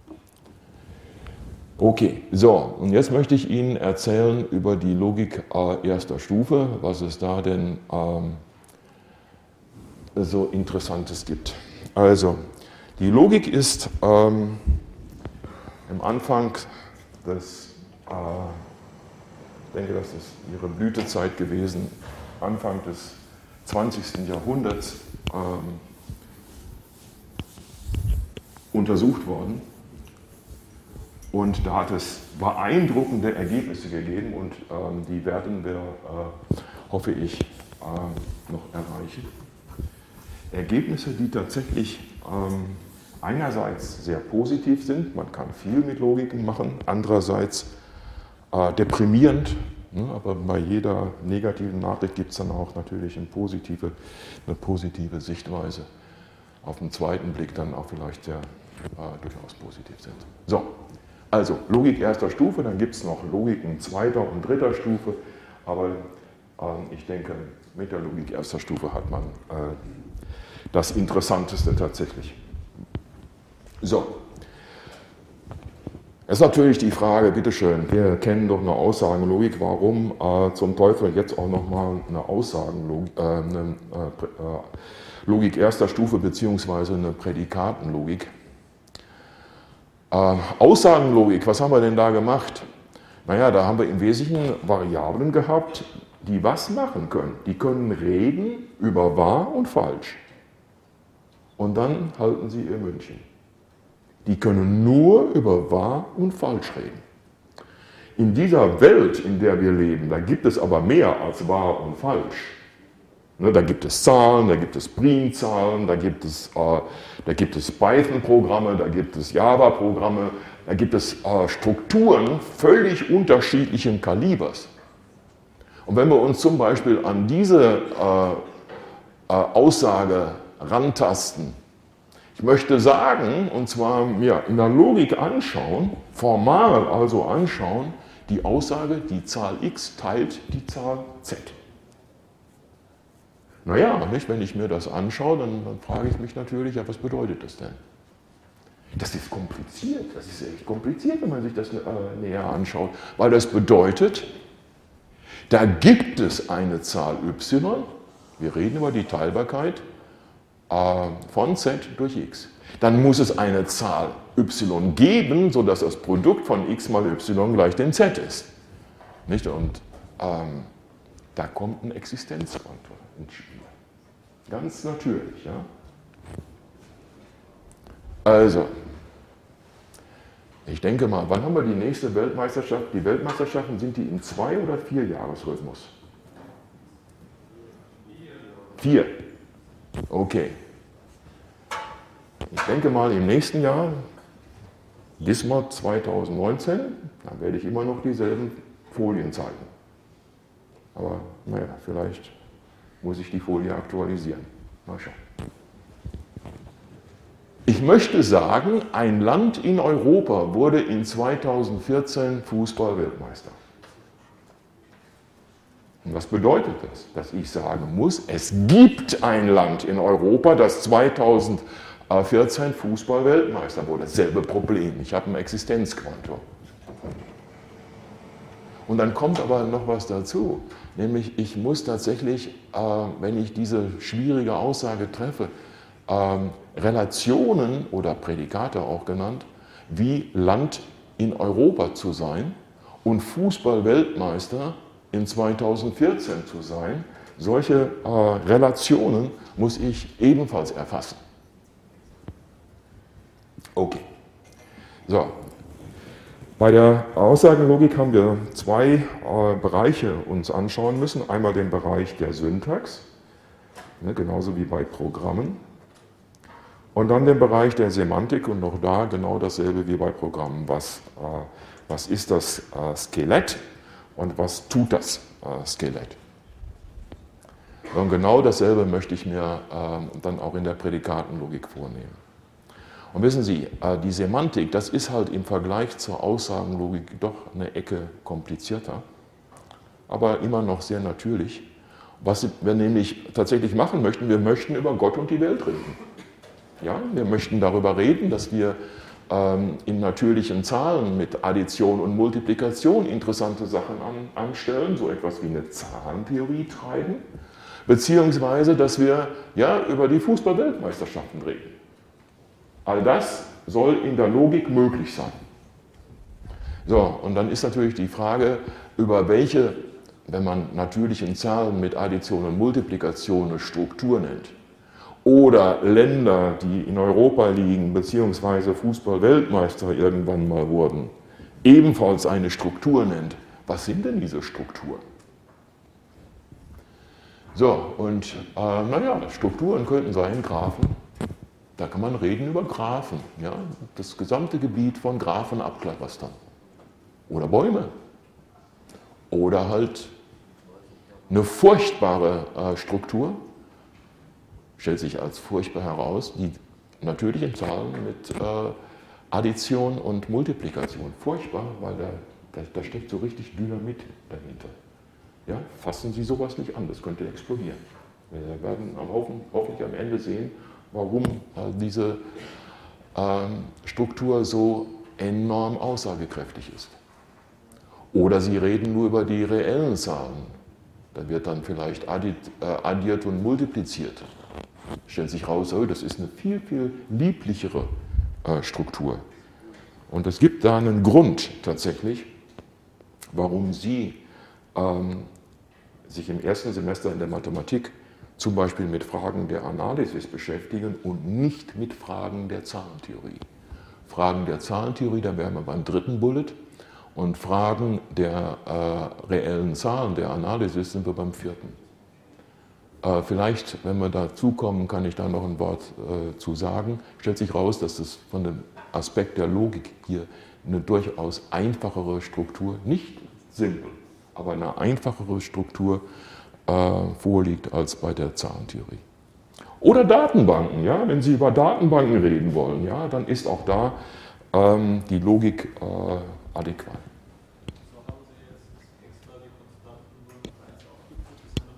Okay, so, und jetzt möchte ich Ihnen erzählen über die Logik äh, erster Stufe, was es da denn ähm, so Interessantes gibt. Also, die Logik ist ähm, im Anfang des, äh, ich denke, das ist ihre Blütezeit gewesen, Anfang des zwanzigsten Jahrhunderts ähm, untersucht worden. Und da hat es beeindruckende Ergebnisse gegeben und ähm, die werden wir, äh, hoffe ich, äh, noch erreichen. Ergebnisse, die tatsächlich ähm, einerseits sehr positiv sind, man kann viel mit Logiken machen, andererseits äh, deprimierend, ne, aber bei jeder negativen Nachricht gibt es dann auch natürlich eine positive, eine positive Sichtweise. Auf den zweiten Blick dann auch vielleicht sehr äh, durchaus positiv sind. So, also Logik erster Stufe, dann gibt es noch Logiken zweiter und dritter Stufe, aber äh, ich denke, mit der Logik erster Stufe hat man äh, das Interessanteste tatsächlich. So, es ist natürlich die Frage, bitteschön, wir kennen doch eine Aussagenlogik, warum äh, zum Teufel jetzt auch nochmal eine Aussagenlogik, äh, eine äh, Logik erster Stufe beziehungsweise eine Prädikatenlogik. Äh, Aussagenlogik, was haben wir denn da gemacht? Naja, da haben wir im Wesentlichen Variablen gehabt, die was machen können. Die können reden über wahr und falsch. Und dann halten sie ihr Mündchen. Die können nur über wahr und falsch reden. In dieser Welt, in der wir leben, da gibt es aber mehr als wahr und falsch. Ne, da gibt es Zahlen, da gibt es Primzahlen, da gibt es, äh, da gibt es Python-Programme, da gibt es Java-Programme, da gibt es äh, Strukturen völlig unterschiedlichen Kalibers. Und wenn wir uns zum Beispiel an diese äh, äh, Aussage rantasten, ich möchte sagen, und zwar mir in der Logik anschauen, formal also anschauen, die Aussage, die Zahl x teilt die Zahl z. Naja, nicht, wenn ich mir das anschaue, dann, dann frage ich mich natürlich, ja, was bedeutet das denn? Das ist kompliziert, das ist echt kompliziert, wenn man sich das äh, näher anschaut, weil das bedeutet, da gibt es eine Zahl y, wir reden über die Teilbarkeit, von z durch x. Dann muss es eine Zahl y geben, sodass das Produkt von x mal y gleich dem z ist. Nicht? Und ähm, da kommt ein Existenzfaktor ins Spiel. Ganz natürlich. Ja? Also, ich denke mal, wann haben wir die nächste Weltmeisterschaft? Die Weltmeisterschaften, sind die im Zwei- oder Vier-Jahres-Rhythmus? Vier. Okay. Ich denke mal im nächsten Jahr, bis mal zweitausendneunzehn, dann werde ich immer noch dieselben Folien zeigen. Aber naja, vielleicht muss ich die Folie aktualisieren. Mal schauen. Ich möchte sagen, ein Land in Europa wurde in zweitausendvierzehn Fußball-Weltmeister. Und was bedeutet das? Dass ich sagen muss, es gibt ein Land in Europa, das zweitausendvierzehn Fußball-Weltmeister wurde. Dasselbe Problem, ich habe ein Existenzquantum. Und dann kommt aber noch was dazu, nämlich ich muss tatsächlich, äh, wenn ich diese schwierige Aussage treffe, äh, Relationen oder Prädikate auch genannt, wie Land in Europa zu sein und Fußball-Weltmeister in zweitausendvierzehn zu sein, solche äh, Relationen muss ich ebenfalls erfassen. Okay. So. Bei der Aussagenlogik haben wir zwei äh, Bereiche uns anschauen müssen. Einmal den Bereich der Syntax, ne, genauso wie bei Programmen. Und dann den Bereich der Semantik und auch da genau dasselbe wie bei Programmen. Was, äh, was ist das äh, Skelett und was tut das äh, Skelett? Und genau dasselbe möchte ich mir äh, dann auch in der Prädikatenlogik vornehmen. Und wissen Sie, die Semantik, das ist halt im Vergleich zur Aussagenlogik doch eine Ecke komplizierter, aber immer noch sehr natürlich. Was wir nämlich tatsächlich machen möchten, wir möchten über Gott und die Welt reden. Ja, wir möchten darüber reden, dass wir ähm, in natürlichen Zahlen mit Addition und Multiplikation interessante Sachen an, anstellen, so etwas wie eine Zahlentheorie treiben, beziehungsweise dass wir ja, über die Fußball-Weltmeisterschaften reden. All das soll in der Logik möglich sein. So, und dann ist natürlich die Frage, über welche, wenn man natürlichen Zahlen mit Addition und Multiplikation eine Struktur nennt, oder Länder, die in Europa liegen, beziehungsweise Fußball-Weltmeister irgendwann mal wurden, ebenfalls eine Struktur nennt. Was sind denn diese Strukturen? So, und äh, naja, Strukturen könnten sein Graphen. Da kann man reden über Graphen, ja? Das gesamte Gebiet von Graphenabklapperstern. Oder Bäume. Oder halt eine furchtbare äh, Struktur, stellt sich als furchtbar heraus, die natürlichen Zahlen mit äh, Addition und Multiplikation. Furchtbar, weil da, da, da steckt so richtig Dynamit dahinter. Ja? Fassen Sie sowas nicht an, das könnte explodieren. Wir werden am Haufen, hoffentlich am Ende sehen, warum äh, diese ähm, Struktur so enorm aussagekräftig ist. Oder Sie reden nur über die reellen Zahlen. Da wird dann vielleicht addiert, äh, addiert und multipliziert. Stellt sich raus, oh, das ist eine viel, viel lieblichere äh, Struktur. Und es gibt da einen Grund tatsächlich, warum Sie ähm, sich im ersten Semester in der Mathematik zum Beispiel mit Fragen der Analysis beschäftigen und nicht mit Fragen der Zahlentheorie. Fragen der Zahlentheorie, da wären wir beim dritten Bullet, und Fragen der äh, reellen Zahlen, der Analysis, sind wir beim vierten. Äh, vielleicht, wenn wir dazu kommen, kann ich da noch ein Wort äh, zu sagen. Stellt sich raus, dass es von dem Aspekt der Logik hier eine durchaus einfachere Struktur, nicht simpel, aber eine einfachere Struktur vorliegt als bei der Zahlentheorie. Oder Datenbanken, ja? Wenn Sie über Datenbanken reden wollen, ja, dann ist auch da ähm, die Logik äh, adäquat. So haben Sie jetzt extra die Konstanten null und eins aufgeführt, das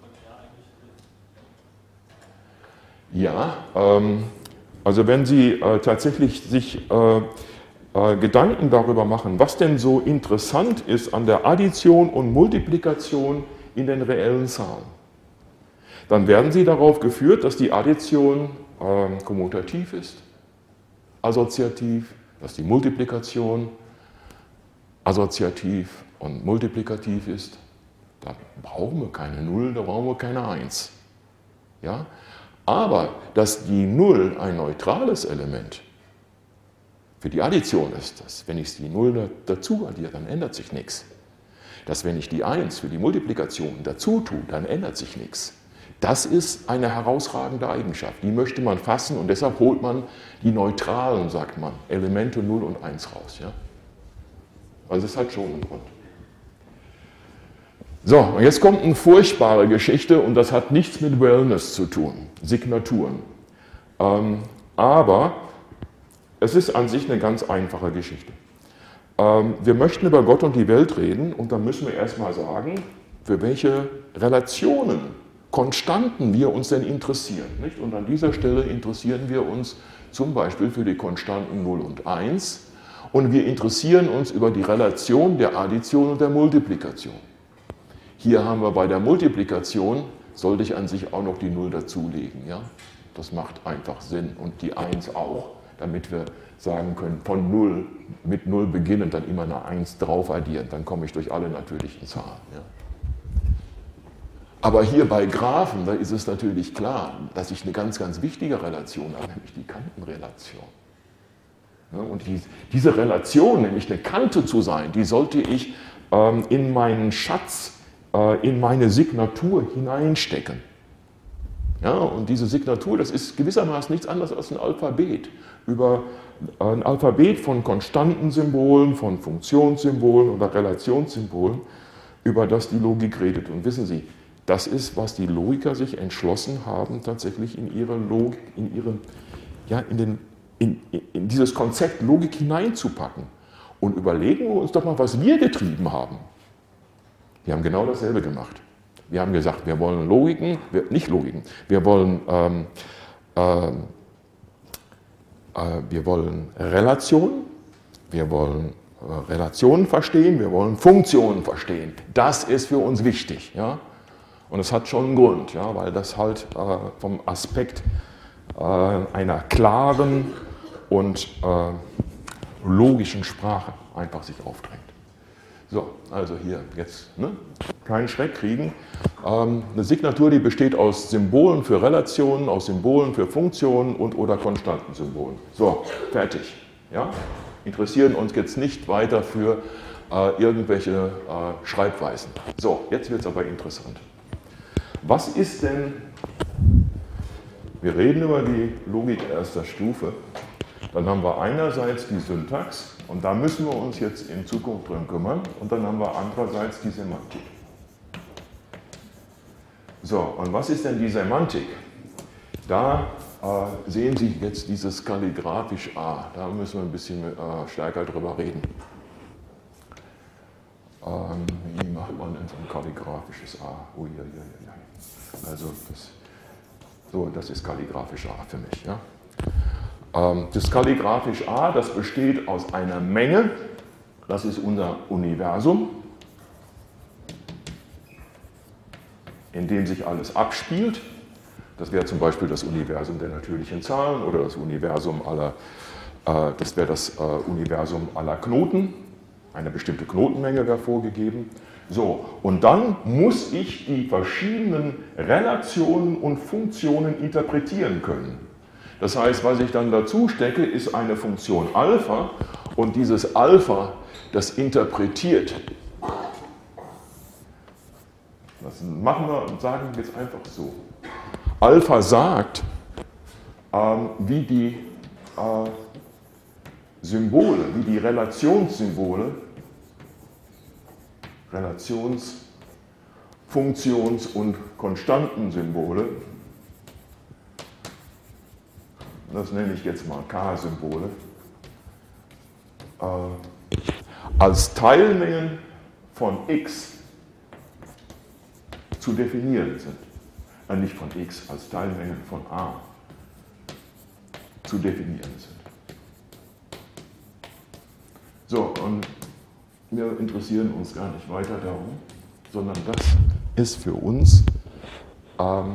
findet man ja eigentlich drin. Ja, ähm, also wenn Sie äh, tatsächlich sich äh, äh, Gedanken darüber machen, was denn so interessant ist an der Addition und Multiplikation in den reellen Zahlen, dann werden Sie darauf geführt, dass die Addition äh, kommutativ ist, assoziativ, dass die Multiplikation assoziativ und multiplikativ ist. Da brauchen wir keine null, da brauchen wir keine eins. Ja? Aber dass die null ein neutrales Element für die Addition ist, dass wenn ich die null dazu addiere, dann ändert sich nichts. Dass wenn ich die eins für die Multiplikation dazu tue, dann ändert sich nichts. Das ist eine herausragende Eigenschaft, die möchte man fassen und deshalb holt man die neutralen, sagt man, Elemente null und eins raus. Ja? Also das ist halt schon ein Grund. So, und jetzt kommt eine furchtbare Geschichte und das hat nichts mit Wellness zu tun, Signaturen. Ähm, aber es ist an sich eine ganz einfache Geschichte. Ähm, wir möchten über Gott und die Welt reden und dann müssen wir erstmal sagen, für welche Relationen, Konstanten wir uns denn interessieren. Nicht? Und an dieser Stelle interessieren wir uns zum Beispiel für die Konstanten null und eins und wir interessieren uns über die Relation der Addition und der Multiplikation. Hier haben wir bei der Multiplikation, sollte ich an sich auch noch die null dazulegen. Ja? Das macht einfach Sinn und die eins auch, damit wir sagen können, von null, mit null beginnen, dann immer eine eins drauf addieren, dann komme ich durch alle natürlichen Zahlen. Ja? Aber hier bei Graphen, da ist es natürlich klar, dass ich eine ganz, ganz wichtige Relation habe, nämlich die Kantenrelation. Ja, und die, diese Relation, nämlich eine Kante zu sein, die sollte ich ähm, in meinen Schatz, äh, in meine Signatur hineinstecken. Ja, und diese Signatur, das ist gewissermaßen nichts anderes als ein Alphabet. Über ein Alphabet von Konstantensymbolen, von Funktionssymbolen oder Relationssymbolen, über das die Logik redet. Und wissen Sie, das ist, was die Logiker sich entschlossen haben, tatsächlich in ihre Logik, in, ihren, ja, in, den, in, in dieses Konzept Logik hineinzupacken. Und überlegen wir uns doch mal, was wir getrieben haben. Wir haben genau dasselbe gemacht. Wir haben gesagt, wir wollen Logiken, wir, nicht Logiken, wir wollen, ähm, ähm, äh, wir wollen Relationen, wir wollen äh, Relationen verstehen, wir wollen Funktionen verstehen. Das ist für uns wichtig. Ja? Und es hat schon einen Grund, ja, weil das halt äh, vom Aspekt äh, einer klaren und äh, logischen Sprache einfach sich aufdrängt. So, also hier jetzt ne? Keinen Schreck kriegen. Ähm, eine Signatur, die besteht aus Symbolen für Relationen, aus Symbolen für Funktionen und oder Konstantensymbolen. So, fertig. Ja? Interessieren uns jetzt nicht weiter für äh, irgendwelche äh, Schreibweisen. So, jetzt wird es aber interessant. Was ist denn, wir reden über die Logik erster Stufe, dann haben wir einerseits die Syntax und da müssen wir uns jetzt in Zukunft drum kümmern und dann haben wir andererseits die Semantik. So, und was ist denn die Semantik? Da äh, sehen Sie jetzt dieses kalligraphisch A, da müssen wir ein bisschen äh, stärker drüber reden. Ähm, wie macht man denn so ein kalligraphisches A? Ui, ui, ui, ui. Also das, so, das ist kalligraphisch A für mich. Ja? Ähm, das kalligraphisch A, das besteht aus einer Menge, das ist unser Universum, in dem sich alles abspielt. Das wäre zum Beispiel das Universum der natürlichen Zahlen oder das Universum aller, äh, das wäre das äh, Universum aller Knoten. Eine bestimmte Knotenmenge wäre vorgegeben. So, und dann muss ich die verschiedenen Relationen und Funktionen interpretieren können. Das heißt, was ich dann dazu stecke, ist eine Funktion Alpha und dieses Alpha, das interpretiert. Das machen wir und sagen jetzt einfach so. Alpha sagt, ähm, wie die äh, Symbole, wie die Relationssymbole, Relations-, Funktions- und Konstantensymbole, das nenne ich jetzt mal K-Symbole, äh, als Teilmengen von x zu definieren sind. Äh, nicht von x, als Teilmengen von a zu definieren sind. So, und wir interessieren uns gar nicht weiter darum, sondern das ist für uns ähm,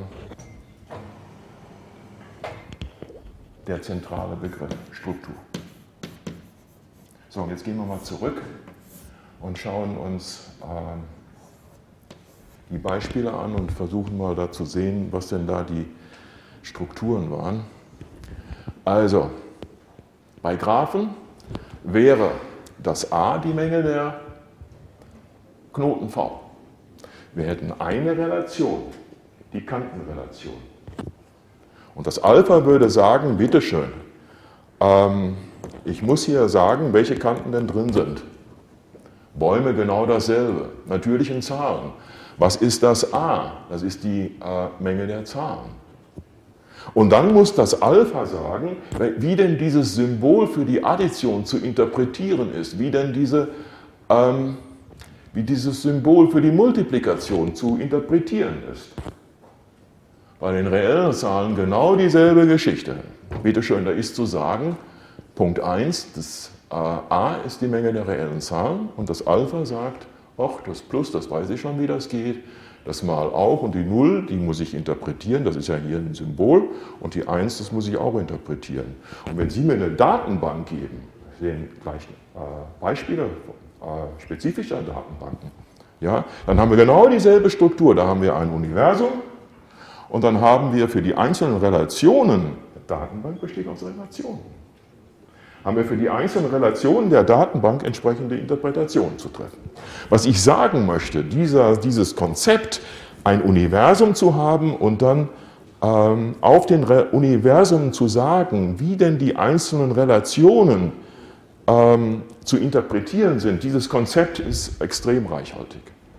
der zentrale Begriff, Struktur. So, und jetzt gehen wir mal zurück und schauen uns ähm, die Beispiele an und versuchen mal da zu sehen, was denn da die Strukturen waren. Also, bei Graphen wäre das A die Menge der Knoten V. Wir hätten eine Relation, die Kantenrelation. Und das Alpha würde sagen, bitteschön, ähm, ich muss hier sagen, welche Kanten denn drin sind. Bäume genau dasselbe. Natürlich in Zahlen. Was ist das A? Das ist die äh, Menge der Zahlen. Und dann muss das Alpha sagen, wie denn dieses Symbol für die Addition zu interpretieren ist, wie denn diese, ähm, wie dieses Symbol für die Multiplikation zu interpretieren ist. Bei den reellen Zahlen genau dieselbe Geschichte. Bitte schön, da ist zu sagen, Punkt eins, das äh, A ist die Menge der reellen Zahlen und das Alpha sagt, ach, das Plus, das weiß ich schon, wie das geht, das Mal auch und die Null, die muss ich interpretieren, das ist ja hier ein Symbol und die eins, das muss ich auch interpretieren. Und wenn Sie mir eine Datenbank geben, Sie sehen gleich äh, Beispiele äh, spezifischer Datenbanken, ja, dann haben wir genau dieselbe Struktur, da haben wir ein Universum und dann haben wir für die einzelnen Relationen, Datenbank besteht aus Relationen, haben wir für die einzelnen Relationen der Datenbank entsprechende Interpretationen zu treffen. Was ich sagen möchte, dieser, dieses Konzept, ein Universum zu haben und dann ähm, auf den Re Universum zu sagen, wie denn die einzelnen Relationen ähm, zu interpretieren sind, dieses Konzept ist extrem reichhaltig.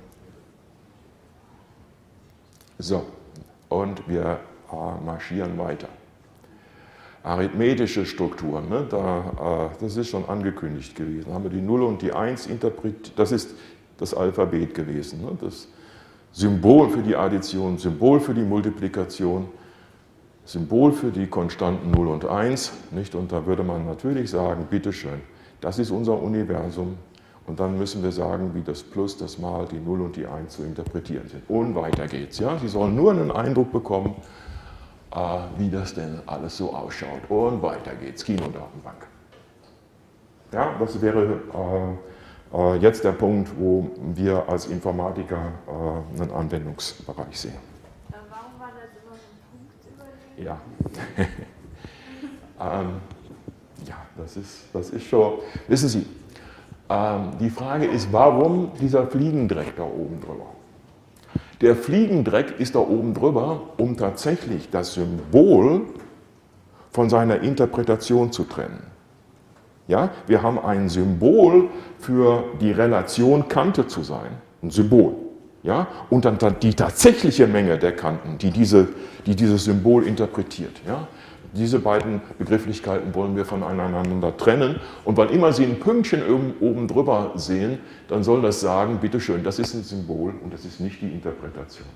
So, und wir äh, marschieren weiter. Arithmetische Strukturen, ne, da, äh, das ist schon angekündigt gewesen. Da haben wir die null und die eins interpretiert, das ist das Alphabet gewesen. Ne, das Symbol für die Addition, Symbol für die Multiplikation, Symbol für die Konstanten null und eins. Nicht? Und da würde man natürlich sagen, bitteschön, das ist unser Universum. Und dann müssen wir sagen, wie das Plus, das Mal, die null und die eins zu interpretieren sind. Und weiter geht's. Ja? Sie sollen nur einen Eindruck bekommen, wie das denn alles so ausschaut. Und weiter geht's, Kinodatenbank. Ja, das wäre äh, äh, jetzt der Punkt, wo wir als Informatiker äh, einen Anwendungsbereich sehen. Warum war das immer so ein Punkt überlegen? Ja. ähm, ja, das ist, das ist schon, wissen Sie, ähm, die Frage ist, warum dieser Fliegendreck da oben drüber? Der Fliegendreck ist da oben drüber, um tatsächlich das Symbol von seiner Interpretation zu trennen. Ja, wir haben ein Symbol für die Relation Kante zu sein, ein Symbol. Ja, und dann die tatsächliche Menge der Kanten, die, diese, die dieses Symbol interpretiert. Ja. Diese beiden Begrifflichkeiten wollen wir voneinander trennen. Und wann immer Sie ein Pünktchen oben drüber sehen, dann soll das sagen, bitteschön, das ist ein Symbol und das ist nicht die Interpretation.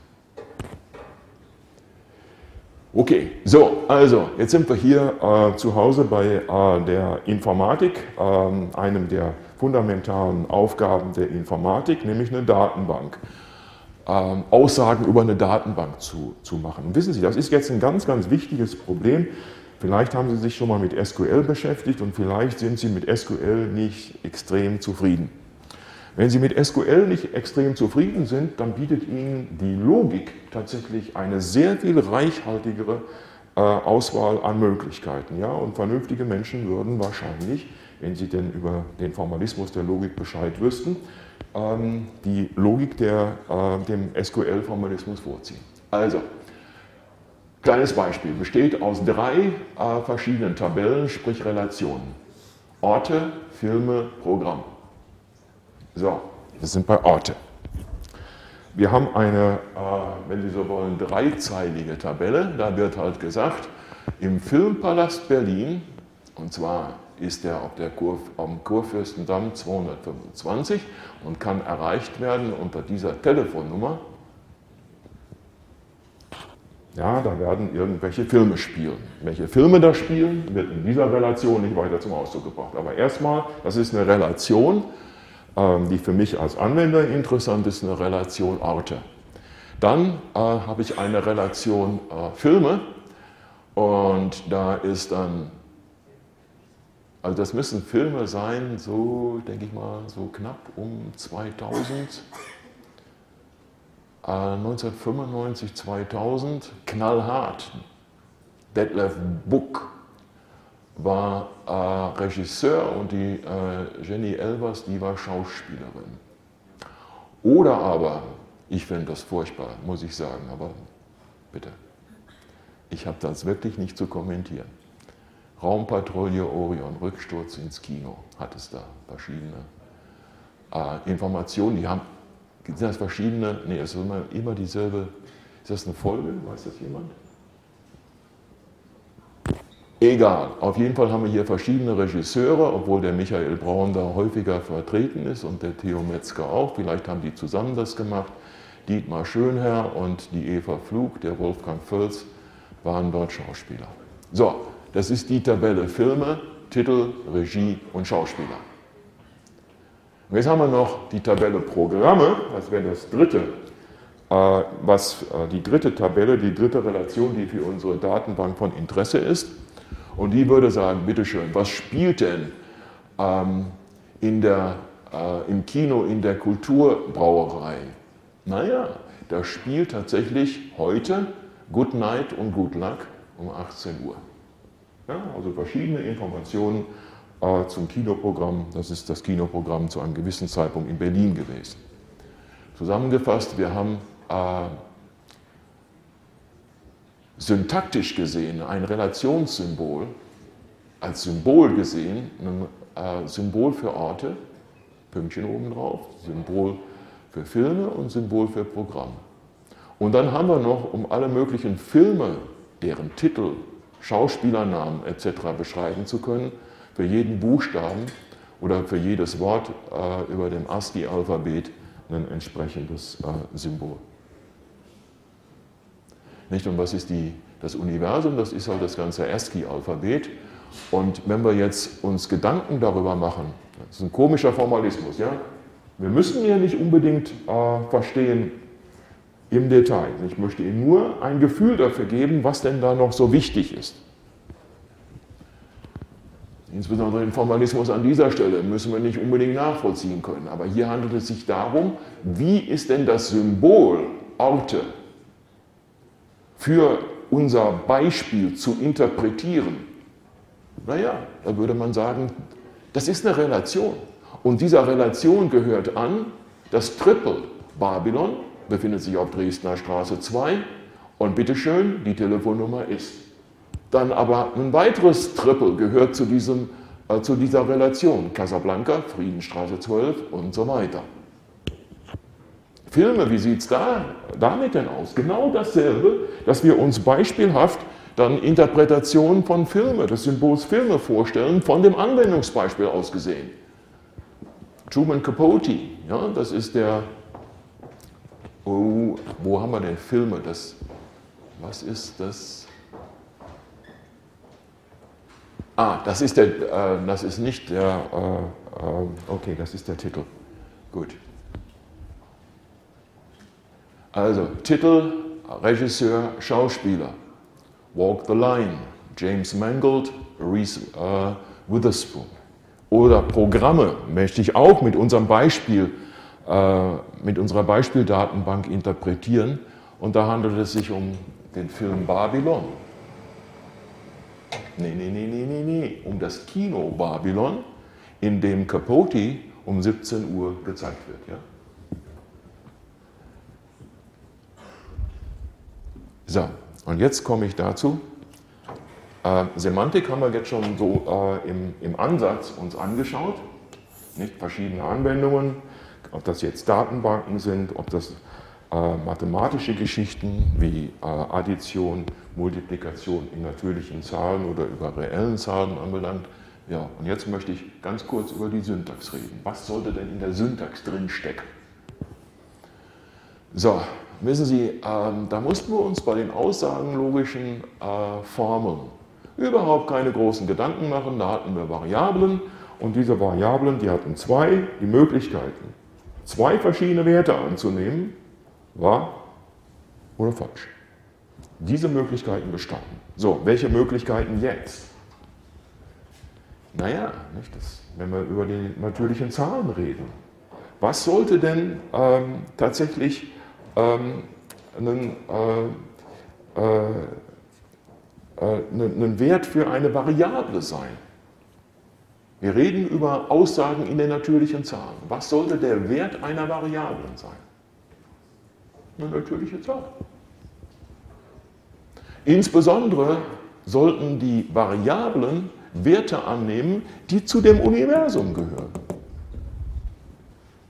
Okay, so, also jetzt sind wir hier äh, zu Hause bei äh, der Informatik, äh, einem der fundamentalen Aufgaben der Informatik, nämlich eine Datenbank. Ähm, Aussagen über eine Datenbank zu, zu machen. Und wissen Sie, das ist jetzt ein ganz, ganz wichtiges Problem. Vielleicht haben Sie sich schon mal mit S Q L beschäftigt und vielleicht sind Sie mit S Q L nicht extrem zufrieden. Wenn Sie mit S Q L nicht extrem zufrieden sind, dann bietet Ihnen die Logik tatsächlich eine sehr viel reichhaltigere äh, Auswahl an Möglichkeiten. Ja? Und vernünftige Menschen würden wahrscheinlich, wenn sie denn über den Formalismus der Logik Bescheid wüssten, die Logik der, äh, dem S Q L-Formalismus vorziehen. Also, kleines Beispiel, besteht aus drei äh, verschiedenen Tabellen, sprich Relationen. Orte, Filme, Programm. So, wir sind bei Orte. Wir haben eine, äh, wenn Sie so wollen, dreizeilige Tabelle. Da wird halt gesagt, im Filmpalast Berlin, und zwar ist der auf der Kur, am Kurfürstendamm zweihundertfünfundzwanzig und kann erreicht werden unter dieser Telefonnummer. Ja, da werden irgendwelche Filme spielen. Welche Filme da spielen, wird in dieser Relation nicht weiter zum Ausdruck gebracht. Aber erstmal, das ist eine Relation, die für mich als Anwender interessant ist, eine Relation Orte. Dann äh, habe ich eine Relation äh, Filme und da ist dann, also das müssen Filme sein, so denke ich mal, so knapp um zweitausend, äh, neunzehnhundertfünfundneunzig, zweitausend, knallhart. Detlef Buck war äh, Regisseur und die äh, Jenny Elvers, die war Schauspielerin. Oder aber, ich finde das furchtbar, muss ich sagen, aber bitte, ich habe das wirklich nicht zu kommentieren. Raumpatrouille Orion, Rücksturz ins Kino, hat es da verschiedene äh, Informationen, die haben, sind das verschiedene, nee, es ist immer, immer dieselbe, ist das eine Folge, weiß das jemand? Egal, auf jeden Fall haben wir hier verschiedene Regisseure, obwohl der Michael Braun da häufiger vertreten ist und der Theo Metzger auch, vielleicht haben die zusammen das gemacht. Dietmar Schönherr und die Eva Flug, der Wolfgang Völz, waren dort Schauspieler. So, das ist die Tabelle Filme, Titel, Regie und Schauspieler. Und jetzt haben wir noch die Tabelle Programme, das wäre das dritte, äh, was äh, die dritte Tabelle, die dritte Relation, die für unsere Datenbank von Interesse ist. Und die würde sagen, bitteschön, was spielt denn ähm, in der, äh, im Kino, in der Kulturbrauerei? Naja, da spielt tatsächlich heute Good Night und Good Luck um achtzehn Uhr. Ja, also verschiedene Informationen äh, zum Kinoprogramm. Das ist das Kinoprogramm zu einem gewissen Zeitpunkt in Berlin gewesen. Zusammengefasst, wir haben äh, syntaktisch gesehen ein Relationssymbol, als Symbol gesehen, ein äh, Symbol für Orte, Pünktchen oben drauf, Symbol für Filme und Symbol für Programme. Und dann haben wir noch, um alle möglichen Filme, deren Titel, Schauspielernamen et cetera beschreiben zu können, für jeden Buchstaben oder für jedes Wort äh, über dem ASCII-Alphabet ein entsprechendes äh, Symbol. Nicht? Und was ist die, das Universum? Das ist halt das ganze ASCII-Alphabet. Und wenn wir jetzt uns Gedanken darüber machen, das ist ein komischer Formalismus, ja? Wir müssen ja nicht unbedingt äh, verstehen im Detail. Ich möchte Ihnen nur ein Gefühl dafür geben, was denn da noch so wichtig ist. Insbesondere den Formalismus an dieser Stelle müssen wir nicht unbedingt nachvollziehen können. Aber hier handelt es sich darum, wie ist denn das Symbol Orte für unser Beispiel zu interpretieren? Naja, da würde man sagen, das ist eine Relation. Und dieser Relation gehört an, das Triple Babylon befindet sich auf Dresdner Straße zwei und bitteschön, die Telefonnummer ist. Dann aber ein weiteres Triple gehört zu, diesem, äh, zu dieser Relation, Casablanca, Friedenstraße zwölf und so weiter. Filme, wie sieht es da, damit denn aus? Genau dasselbe, dass wir uns beispielhaft dann Interpretationen von Filmen, des Symbols Filme vorstellen, von dem Anwendungsbeispiel aus gesehen. Truman Capote, ja, das ist der, oh, wo haben wir denn Filme? Das, was ist das? Ah, das ist, der, äh, das ist nicht der, äh, äh, okay, das ist der Titel. Gut. Also, Titel, Regisseur, Schauspieler. Walk the Line, James Mangold, Reese äh, Witherspoon. Oder Programme möchte ich auch mit unserem Beispiel, äh, mit unserer Beispieldatenbank interpretieren. Und da handelt es sich um den Film Babylon. Nee, nee, nee, nee, nee, nee, um das Kino Babylon, in dem Capote um siebzehn Uhr gezeigt wird. Ja? So, und jetzt komme ich dazu. Äh, Semantik haben wir jetzt schon so äh, im, im Ansatz uns angeschaut, nicht verschiedene Anwendungen, ob das jetzt Datenbanken sind, ob das äh, mathematische Geschichten wie äh, Addition, Multiplikation in natürlichen Zahlen oder über reellen Zahlen anbelangt. Ja, und jetzt möchte ich ganz kurz über die Syntax reden. Was sollte denn in der Syntax drinstecken? So, wissen Sie, ähm, da mussten wir uns bei den aussagenlogischen äh, Formeln überhaupt keine großen Gedanken machen. Da hatten wir Variablen und diese Variablen, die hatten zwei die Möglichkeiten, zwei verschiedene Werte anzunehmen, wahr oder falsch. Diese Möglichkeiten bestanden. So, welche Möglichkeiten jetzt? Naja, nicht das, wenn wir über die natürlichen Zahlen reden. Was sollte denn ähm, tatsächlich ähm, einen, äh, äh, ein Wert für eine Variable sein? Wir reden über Aussagen in den natürlichen Zahlen. Was sollte der Wert einer Variablen sein? Eine natürliche Zahl. Insbesondere sollten die Variablen Werte annehmen, die zu dem Universum gehören.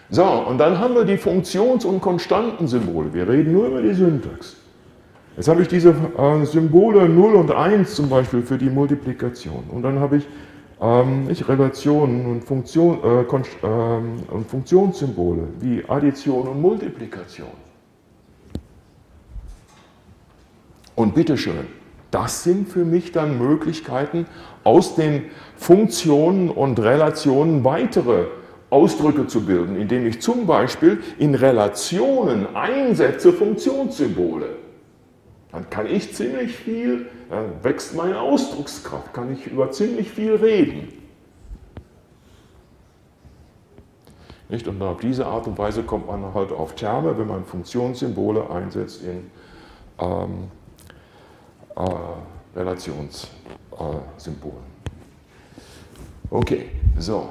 So, und dann haben wir die Funktions- und Konstantensymbole. Wir reden nur über die Syntax. Jetzt habe ich diese äh, Symbole null und eins zum Beispiel für die Multiplikation. Und dann habe ich, ähm, ich Relationen und, Funktion, äh, ähm, und Funktionssymbole wie Addition und Multiplikation. Und bitteschön, das sind für mich dann Möglichkeiten, aus den Funktionen und Relationen weitere Ausdrücke zu bilden, indem ich zum Beispiel in Relationen einsetze Funktionssymbole. Dann kann ich ziemlich viel, dann wächst meine Ausdruckskraft, kann ich über ziemlich viel reden. Nicht? Und auf diese Art und Weise kommt man halt auf Terme, wenn man Funktionssymbole einsetzt in ähm, äh, Relationssymbolen. Äh, okay, so.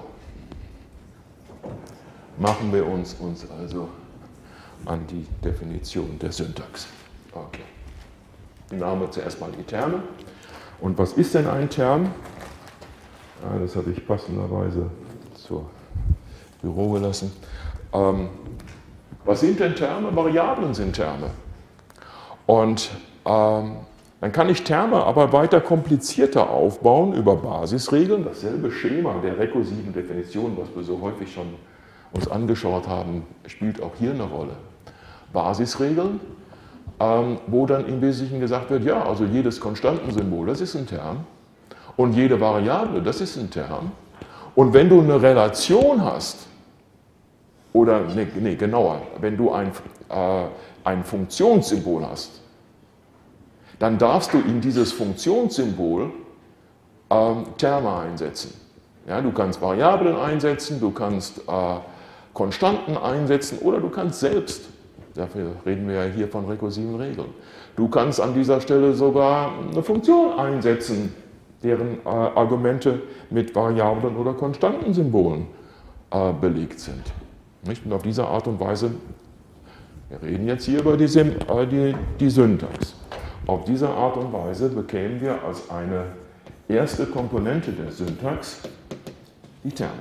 Machen wir uns, uns also an die Definition der Syntax. Okay. Nehmen wir zuerst mal die Terme. Und was ist denn ein Term? Ja, das habe ich passenderweise zur Büro gelassen. Ähm, was sind denn Terme? Variablen sind Terme. Und ähm, dann kann ich Terme aber weiter komplizierter aufbauen über Basisregeln. Dasselbe Schema der rekursiven Definition, was wir so häufig schon uns angeschaut haben, spielt auch hier eine Rolle. Basisregeln, ähm, wo dann im Wesentlichen gesagt wird, ja, also jedes Konstantensymbol, das ist ein Term. Und jede Variable, das ist ein Term. Und wenn du eine Relation hast, oder nee, nee genauer, wenn du ein, äh, ein Funktionssymbol hast, dann darfst du in dieses Funktionssymbol ähm, Terme einsetzen. Ja, du kannst Variablen einsetzen, du kannst äh, Konstanten einsetzen oder du kannst selbst, dafür reden wir ja hier von rekursiven Regeln, du kannst an dieser Stelle sogar eine Funktion einsetzen, deren äh, Argumente mit Variablen oder Konstantensymbolen äh, belegt sind. Nicht? Und auf diese Art und Weise, wir reden jetzt hier über die, äh, die, die Syntax, auf diese Art und Weise bekämen wir als eine erste Komponente der Syntax die Terme.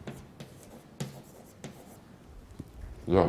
So.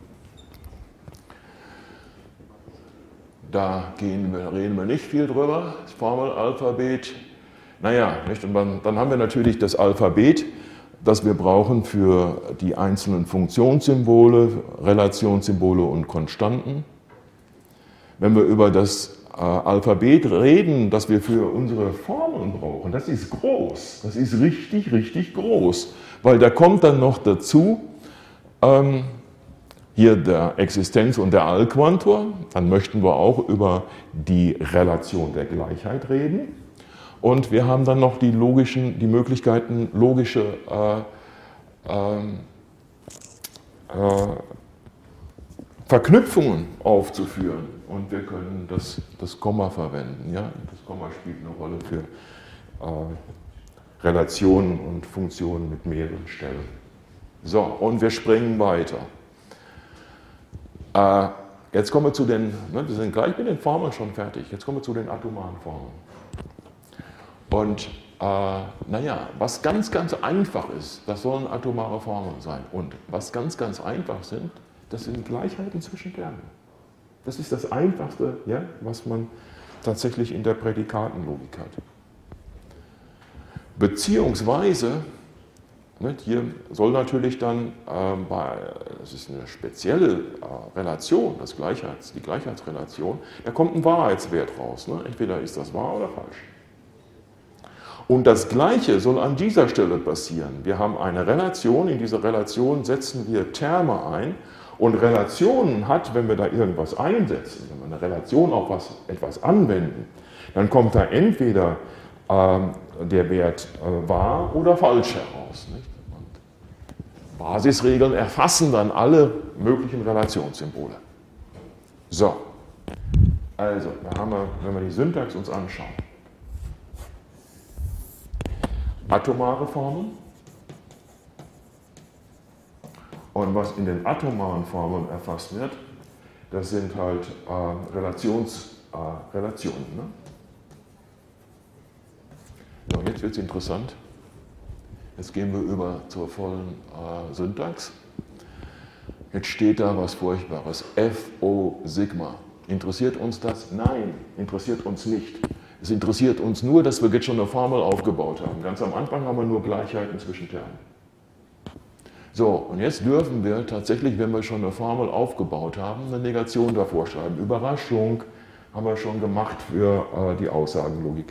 Da gehen wir, reden wir nicht viel drüber, das Formelalphabet. Naja, nicht? Und dann, dann haben wir natürlich das Alphabet, das wir brauchen für die einzelnen Funktionssymbole, Relationssymbole und Konstanten. Wenn wir über das äh, Alphabet reden, das wir für unsere Formeln brauchen, das ist groß, das ist richtig, richtig groß, weil da kommt dann noch dazu, ähm, hier der Existenz- und der Allquantor, dann möchten wir auch über die Relation der Gleichheit reden. Und wir haben dann noch die, logischen, die Möglichkeiten, logische äh, äh, äh, Verknüpfungen aufzuführen. Und wir können das, das Komma verwenden. Ja? Das Komma spielt eine Rolle für äh, Relationen und Funktionen mit mehreren Stellen. So, und wir springen weiter. Äh, jetzt kommen wir zu den, ne, wir sind gleich mit den Formeln schon fertig, jetzt kommen wir zu den atomaren Formeln. Und äh, naja, was ganz, ganz einfach ist, das sollen atomare Formeln sein. Und was ganz, ganz einfach sind, das sind Gleichheiten zwischen Termen. Das ist das Einfachste, ja, was man tatsächlich in der Prädikatenlogik hat. Beziehungsweise, ne, hier soll natürlich dann, äh, bei, das ist eine spezielle äh, Relation, das Gleichheits, die Gleichheitsrelation, da kommt ein Wahrheitswert raus. Ne? Entweder ist das wahr oder falsch. Und das Gleiche soll an dieser Stelle passieren. Wir haben eine Relation, in dieser Relation setzen wir Terme ein. Und Relationen hat, wenn wir da irgendwas einsetzen, wenn wir eine Relation auf was, etwas anwenden, dann kommt da entweder ähm, der Wert äh, wahr oder falsch heraus. Nicht? Und Basisregeln erfassen dann alle möglichen Relationssymbole. So, also, da haben wir, wenn wir die Syntax uns anschauen, atomare Formeln. Und was in den atomaren Formeln erfasst wird, das sind halt äh, Relations, äh, Relationen. Ne? Ja, und jetzt wird es interessant. Jetzt gehen wir über zur vollen äh, Syntax. Jetzt steht da was Furchtbares, F O Sigma. Interessiert uns das? Nein, interessiert uns nicht. Es interessiert uns nur, dass wir jetzt schon eine Formel aufgebaut haben. Ganz am Anfang haben wir nur Gleichheiten zwischen Termen. So, und jetzt dürfen wir tatsächlich, wenn wir schon eine Formel aufgebaut haben, eine Negation davor schreiben. Überraschung haben wir schon gemacht für äh, die Aussagenlogik.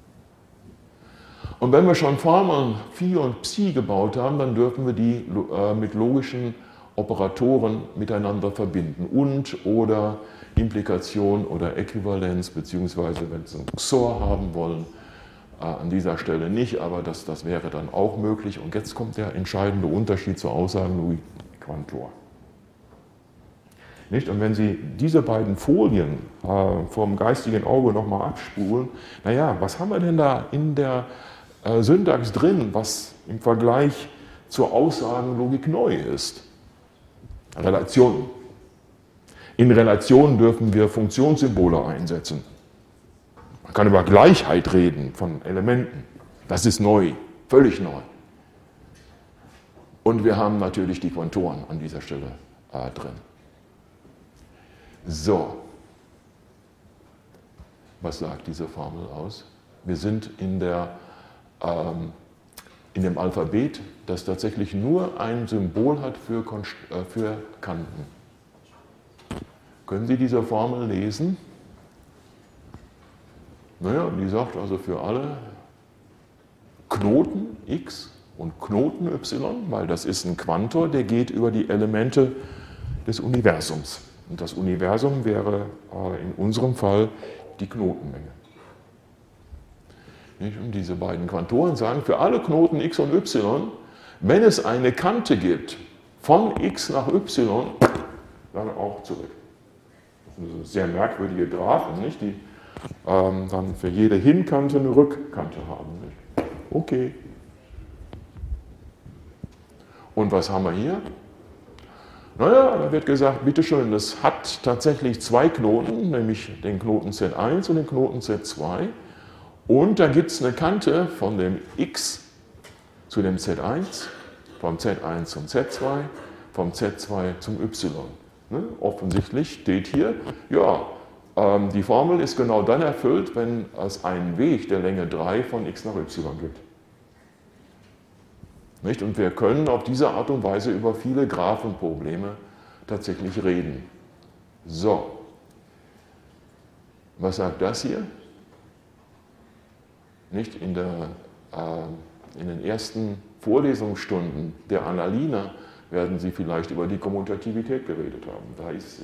Und wenn wir schon Formeln Phi und Psi gebaut haben, dann dürfen wir die äh, mit logischen Operatoren miteinander verbinden. Und oder Implikation oder Äquivalenz, beziehungsweise wenn Sie ein X O R haben wollen, äh, an dieser Stelle nicht, aber das, das wäre dann auch möglich. Und jetzt kommt der entscheidende Unterschied zur Aussagenlogik Quantor. Nicht? Und wenn Sie diese beiden Folien äh, vom geistigen Auge nochmal abspulen, naja, was haben wir denn da in der äh, Syntax drin, was im Vergleich zur Aussagenlogik neu ist? Relationen. In Relationen dürfen wir Funktionssymbole einsetzen. Man kann über Gleichheit reden von Elementen. Das ist neu, völlig neu. Und wir haben natürlich die Quantoren an dieser Stelle äh, drin. So, was sagt diese Formel aus? Wir sind in, der, ähm, in dem Alphabet, das tatsächlich nur ein Symbol hat für, äh, für Kanten. Können Sie diese Formel lesen? Naja, die sagt also für alle Knoten x und Knoten y, weil das ist ein Quantor, der geht über die Elemente des Universums. Und das Universum wäre äh, in unserem Fall die Knotenmenge. Und diese beiden Quantoren sagen, für alle Knoten x und y, wenn es eine Kante gibt, von x nach y, dann auch zurück. Das sind sehr merkwürdige Graphen, nicht? Die ähm, dann für jede Hinkante eine Rückkante haben. Nicht? Okay. Und was haben wir hier? Naja, da wird gesagt, bitteschön, das hat tatsächlich zwei Knoten, nämlich den Knoten Z eins und den Knoten Z zwei. Und da gibt es eine Kante von dem x zu dem Z eins, vom Z eins zum Z zwei, vom Z zwei zum y. Ne? Offensichtlich steht hier, ja, ähm, die Formel ist genau dann erfüllt, wenn es einen Weg der Länge drei von x nach y gibt. Nicht? Und wir können auf diese Art und Weise über viele Graphenprobleme tatsächlich reden. So, was sagt das hier? Nicht in, der, äh, in den ersten Vorlesungsstunden der Annalina werden Sie vielleicht über die Kommutativität geredet haben. Da ist sie.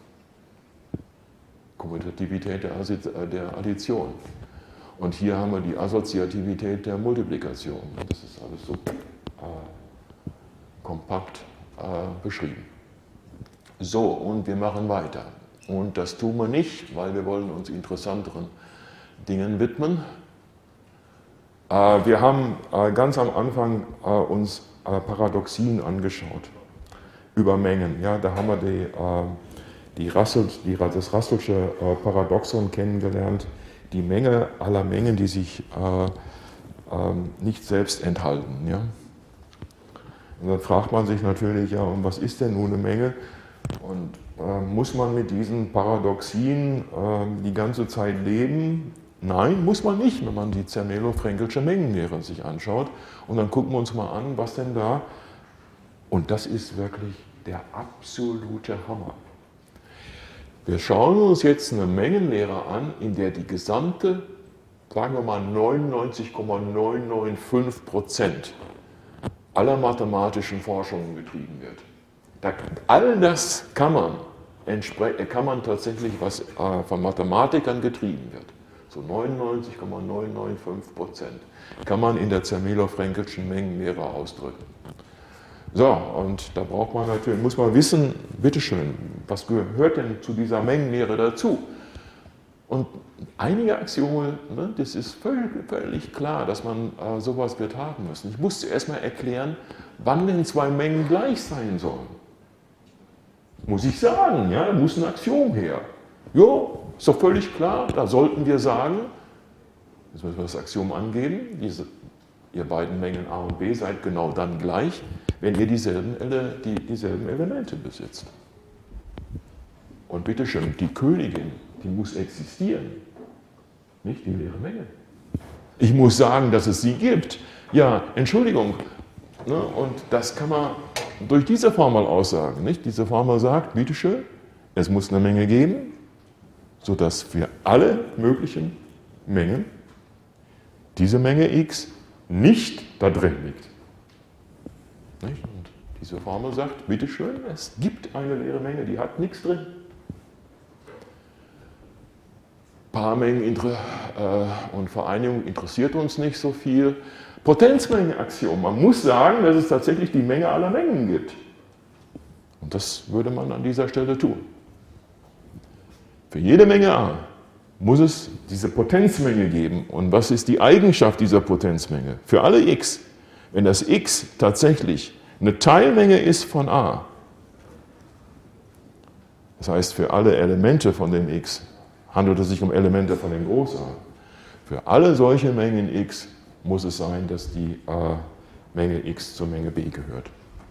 Kommutativität der, der Addition. Und hier haben wir die Assoziativität der Multiplikation. Das ist alles so äh, kompakt äh, beschrieben. So, und wir machen weiter. Und das tun wir nicht, weil wir wollen uns interessanteren Dingen widmen. Äh, wir haben äh, ganz am Anfang äh, uns äh, Paradoxien angeschaut über Mengen. Ja, da haben wir die, äh, die Russell, die, das Russellsche äh, Paradoxon kennengelernt. Die Menge aller Mengen, die sich äh, äh, nicht selbst enthalten. Ja? Und dann fragt man sich natürlich, ja, und was ist denn nun eine Menge? Und äh, muss man mit diesen Paradoxien äh, die ganze Zeit leben? Nein, muss man nicht, wenn man die Zermelo-Fraenkelsche Mengenlehre sich anschaut. Und dann gucken wir uns mal an, was denn da, und das ist wirklich der absolute Hammer. Wir schauen uns jetzt eine Mengenlehre an, in der die gesamte, sagen wir mal neunundneunzig Komma neunhundertfünfundneunzig Prozent aller mathematischen Forschungen betrieben wird. Da, all das kann man, kann man tatsächlich, was äh, von Mathematikern getrieben wird, so neunundneunzig Komma neunhundertfünfundneunzig Prozent, kann man in der Zermelo-Fraenkelschen Mengenlehre ausdrücken. So, und da braucht man natürlich, muss man wissen, bitteschön, was gehört denn zu dieser Mengenlehre dazu? Und einige Axiome, ne, das ist völlig, völlig klar, dass man äh, sowas wird haben müssen. Ich musste erstmal erklären, wann denn zwei Mengen gleich sein sollen. Muss ich sagen, ja, da muss ein Axiom her. Ja, ist doch völlig klar, da sollten wir sagen, jetzt müssen wir das Axiom angeben, diese, ihr beiden Mengen a und b seid genau dann gleich, wenn ihr dieselben, Ele die, dieselben Elemente besitzt. Und bitteschön, die Königin, die muss existieren, nicht die leere Menge. Ich muss sagen, dass es sie gibt. Ja, Entschuldigung. Ne? Und das kann man durch diese Formel aussagen. Nicht? Diese Formel sagt, bitteschön, es muss eine Menge geben, sodass für alle möglichen Mengen diese Menge x nicht da drin liegt. Nicht? Und diese Formel sagt, bitteschön, es gibt eine leere Menge, die hat nichts drin. Paarmengen äh, und Vereinigung interessiert uns nicht so viel. Potenzmengenaxiom, man muss sagen, dass es tatsächlich die Menge aller Mengen gibt. Und das würde man an dieser Stelle tun. Für jede Menge a muss es diese Potenzmenge geben. Und was ist die Eigenschaft dieser Potenzmenge? Für alle x, wenn das x tatsächlich eine Teilmenge ist von a, das heißt für alle Elemente von dem x, handelt es sich um Elemente von dem Groß A. Für alle solche Mengen x muss es sein, dass die äh, Menge x zur Menge b gehört.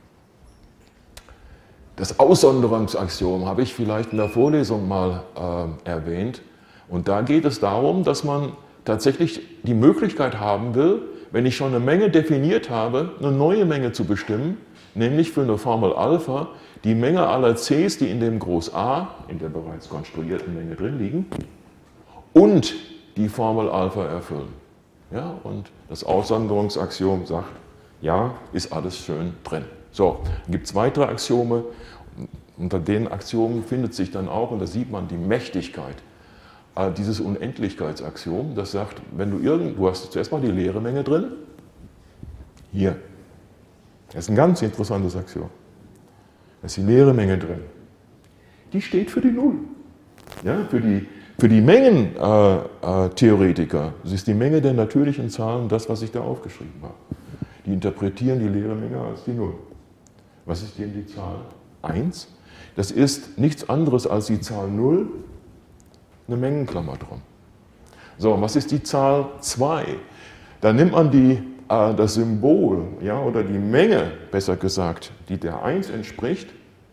Das Aussonderungsaxiom habe ich vielleicht in der Vorlesung mal äh, erwähnt. Und da geht es darum, dass man tatsächlich die Möglichkeit haben will, wenn ich schon eine Menge definiert habe, eine neue Menge zu bestimmen, nämlich für eine Formel Alpha die Menge aller Cs, die in dem Groß A, in der bereits konstruierten Menge drin liegen, und die Formel Alpha erfüllen. Ja, und das Aussonderungsaxiom sagt, ja, ist alles schön drin. So, dann gibt es weitere Axiome. Unter den Axiomen findet sich dann auch, und da sieht man die Mächtigkeit, äh, dieses Unendlichkeitsaxiom, das sagt, wenn du irgend, du hast zuerst mal die leere Menge drin, hier, das ist ein ganz interessantes Axiom. Da ist die leere Menge drin. Die steht für die Null. Ja, für die, für die Mengentheoretiker, äh, äh, das ist die Menge der natürlichen Zahlen, das, was ich da aufgeschrieben habe. Die interpretieren die leere Menge als die Null. Was ist denn die Zahl eins? Das ist nichts anderes als die Zahl null, eine Mengenklammer drum. So, und was ist die Zahl zwei? Da nimmt man die, äh, das Symbol, ja, oder die Menge, besser gesagt, die der eins entspricht,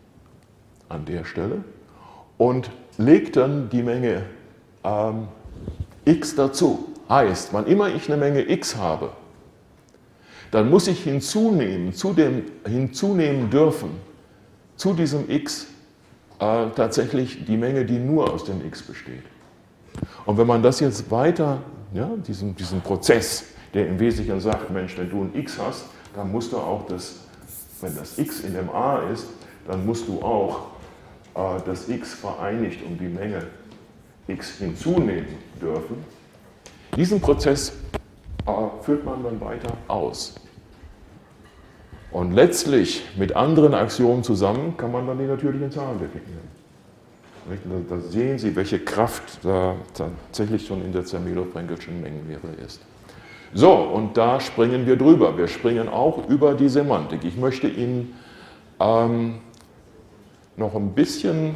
an der Stelle, und legt dann die Menge ähm, x dazu. Heißt, wann immer ich eine Menge x habe, dann muss ich hinzunehmen, zu dem, hinzunehmen dürfen, zu diesem x äh, tatsächlich die Menge, die nur aus dem x besteht. Und wenn man das jetzt weiter, ja, diesen, diesen Prozess, der im Wesentlichen sagt, Mensch, wenn du ein x hast, dann musst du auch das, wenn das x in dem a ist, dann musst du auch äh, das x vereinigt um die Menge x hinzunehmen dürfen. Diesen Prozess äh, führt man dann weiter aus. Und letztlich mit anderen Axiomen zusammen kann man dann die natürlichen Zahlen definieren. Da sehen Sie, welche Kraft da tatsächlich schon in der Zermelo-Frenkelschen Mengenlehre ist. So, und da springen wir drüber. Wir springen auch über die Semantik. Ich möchte Ihnen ähm, noch ein bisschen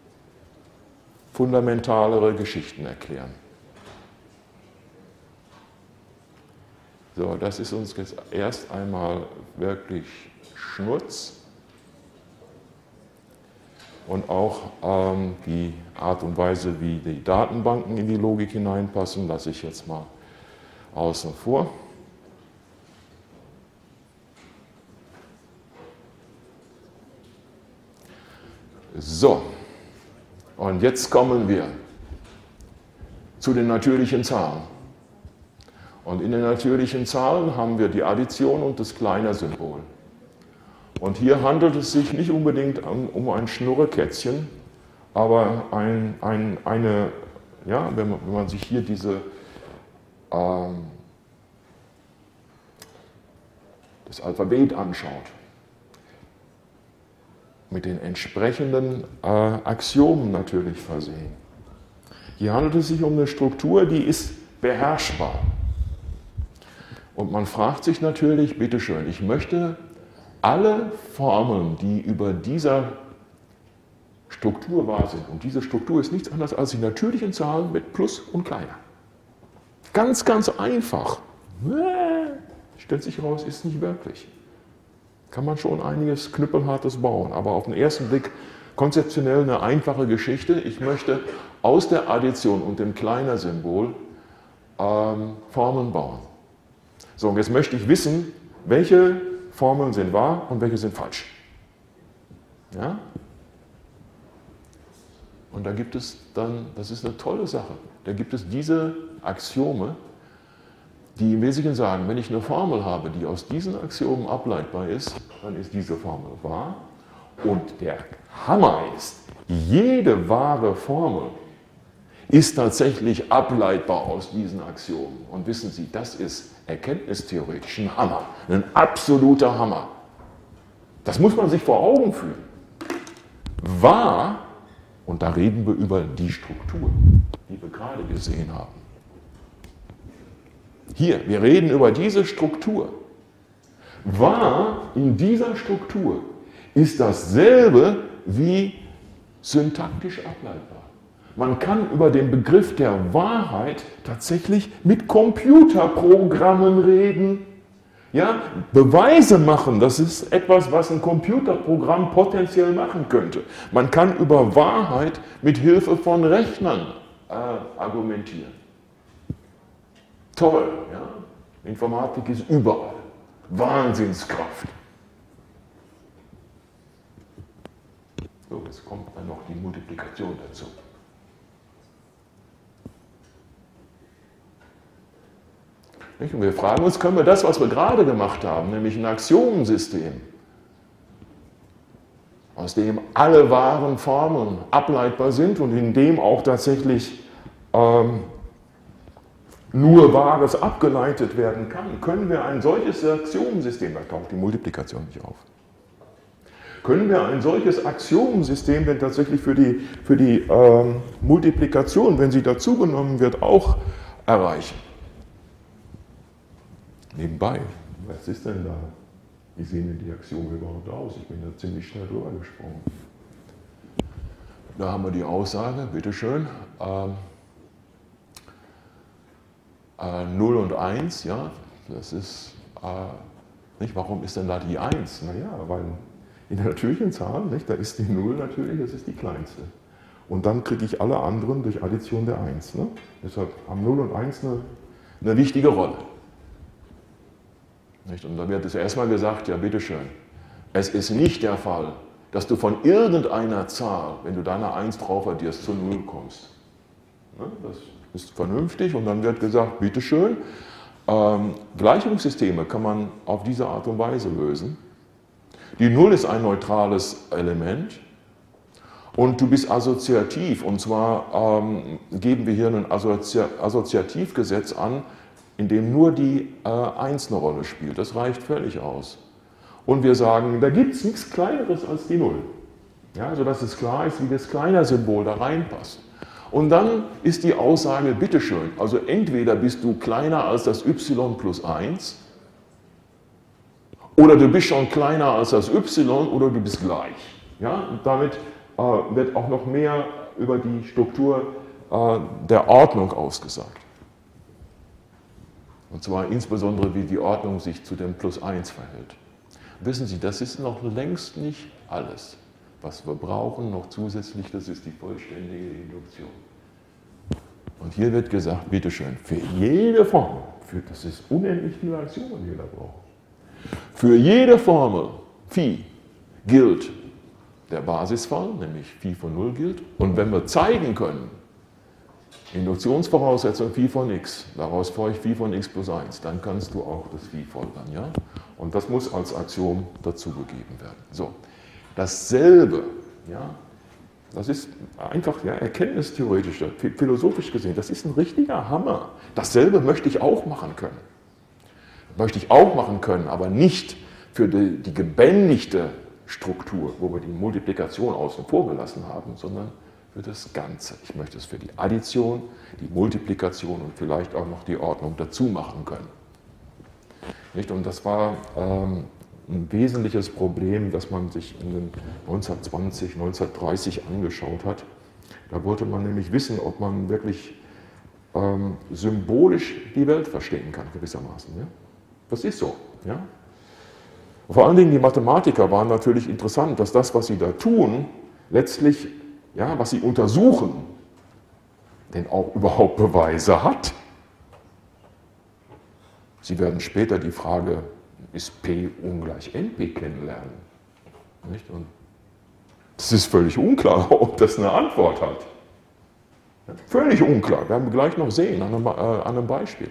fundamentalere Geschichten erklären. So, das ist uns jetzt erst einmal wirklich Schnurz. Und auch ähm, die Art und Weise, wie die Datenbanken in die Logik hineinpassen, lasse ich jetzt mal außen vor. So, und jetzt kommen wir zu den natürlichen Zahlen. Und in den natürlichen Zahlen haben wir die Addition und das Kleiner-Symbol. Und hier handelt es sich nicht unbedingt um ein Schnurrekätzchen, aber ein, ein, eine, ja, wenn man, wenn man sich hier diese, ähm, das Alphabet anschaut, mit den entsprechenden äh, Axiomen natürlich versehen. Hier handelt es sich um eine Struktur, die ist beherrschbar. Und man fragt sich natürlich, bitteschön, ich möchte alle Formeln, die über dieser Struktur wahr sind, und diese Struktur ist nichts anderes als die natürlichen Zahlen mit Plus und Kleiner. Ganz, ganz einfach. Stellt sich heraus, ist nicht wirklich. kann man schon einiges Knüppelhartes bauen. Aber auf den ersten Blick konzeptionell eine einfache Geschichte. Ich möchte aus der Addition und dem Kleiner-Symbol ähm, Formeln bauen. So, und jetzt möchte ich wissen, welche Formeln sind wahr und welche sind falsch. Ja? Und da gibt es dann, das ist eine tolle Sache, da gibt es diese Axiome, die im Wesentlichen sagen, wenn ich eine Formel habe, die aus diesen Axiomen ableitbar ist, dann ist diese Formel wahr. Und der Hammer ist, jede wahre Formel ist tatsächlich ableitbar aus diesen Axiomen. Und wissen Sie, das ist erkenntnistheoretisch ein Hammer, ein absoluter Hammer. Das muss man sich vor Augen führen. Wahr, und da reden wir über die Struktur, die wir gerade gesehen haben. Hier, wir reden über diese Struktur. Wahr in dieser Struktur ist dasselbe wie syntaktisch ableitbar. Man kann über den Begriff der Wahrheit tatsächlich mit Computerprogrammen reden. Ja, Beweise machen, das ist etwas, was ein Computerprogramm potenziell machen könnte. Man kann über Wahrheit mit Hilfe von Rechnern äh, argumentieren. Toll, ja? Informatik ist überall. Wahnsinnskraft. So, jetzt kommt dann noch die Multiplikation dazu. Und wir fragen uns, können wir das, was wir gerade gemacht haben, nämlich ein Axiomensystem, aus dem alle wahren Formeln ableitbar sind und in dem auch tatsächlich ähm, nur Wahres abgeleitet werden kann, können wir ein solches Axiomensystem, da taucht die Multiplikation nicht auf, können wir ein solches Axiomensystem denn tatsächlich für die, für die ähm, Multiplikation, wenn sie dazugenommen wird, auch erreichen? Nebenbei, was ist denn da? Wie sehen denn die Axiome überhaupt aus? Ich bin da ziemlich schnell drüber gesprungen. Da haben wir die Aussage, bitteschön, ähm, äh, null und eins, ja, das ist, äh, nicht, warum ist denn da die eins? Naja, weil in der natürlichen Zahl, nicht, da ist die null natürlich, das ist die kleinste. Und dann kriege ich alle anderen durch Addition der eins. Ne? Deshalb haben null und eins eine, eine wichtige Rolle. Und da wird es erstmal gesagt, ja bitteschön, es ist nicht der Fall, dass du von irgendeiner Zahl, wenn du deine eins drauf addierst, zu null kommst. Das ist vernünftig und dann wird gesagt, bitteschön, ähm, Gleichungssysteme kann man auf diese Art und Weise lösen. Die null ist ein neutrales Element und du bist assoziativ und zwar ähm, geben wir hier ein Assozi Assoziativgesetz an, in dem nur die äh, eins eine Rolle spielt. Das reicht völlig aus. Und wir sagen, da gibt es nichts Kleineres als die null. Ja, sodass es klar ist, wie das Kleiner-Symbol da reinpasst. Und dann ist die Aussage, bitteschön, also entweder bist du kleiner als das y plus eins, oder du bist schon kleiner als das y, oder du bist gleich. Ja, und damit äh, wird auch noch mehr über die Struktur äh, der Ordnung ausgesagt. Und zwar insbesondere, wie die Ordnung sich zu dem Plus eins verhält. Wissen Sie, das ist noch längst nicht alles. Was wir brauchen noch zusätzlich, das ist die vollständige Induktion. Und hier wird gesagt, bitteschön, für jede Formel, für, das ist unendlich viele Aktionen, die wir da brauchen. Für jede Formel Phi gilt der Basisfall, nämlich Phi von null gilt. Und wenn wir zeigen können, Induktionsvoraussetzung Phi von x, daraus folgt Phi von x plus eins, dann kannst du auch das Phi folgern. Ja? Und das muss als Axiom dazugegeben werden. So, dasselbe, ja, das ist einfach ja, erkenntnistheoretisch, philosophisch gesehen, das ist ein richtiger Hammer. Dasselbe möchte ich auch machen können. Möchte ich auch machen können, aber nicht für die, die gebändigte Struktur, wo wir die Multiplikation außen vor gelassen haben, sondern für das Ganze. Ich möchte es für die Addition, die Multiplikation und vielleicht auch noch die Ordnung dazu machen können. Nicht? Und das war ähm, ein wesentliches Problem, das man sich in den neunzehnhundertzwanzig, neunzehnhundertdreißig angeschaut hat. Da wollte man nämlich wissen, ob man wirklich ähm, symbolisch die Welt verstehen kann, gewissermaßen. Ja? Das ist so. Ja? Vor allen Dingen die Mathematiker waren natürlich interessant, dass das, was sie da tun, letztlich, ja, was sie untersuchen, denn auch überhaupt Beweise hat. Sie werden später die Frage, ist P ungleich N P kennenlernen? Nicht? Und das ist völlig unklar, ob das eine Antwort hat. Völlig unklar, werden wir gleich noch sehen an einem, äh, an einem Beispiel.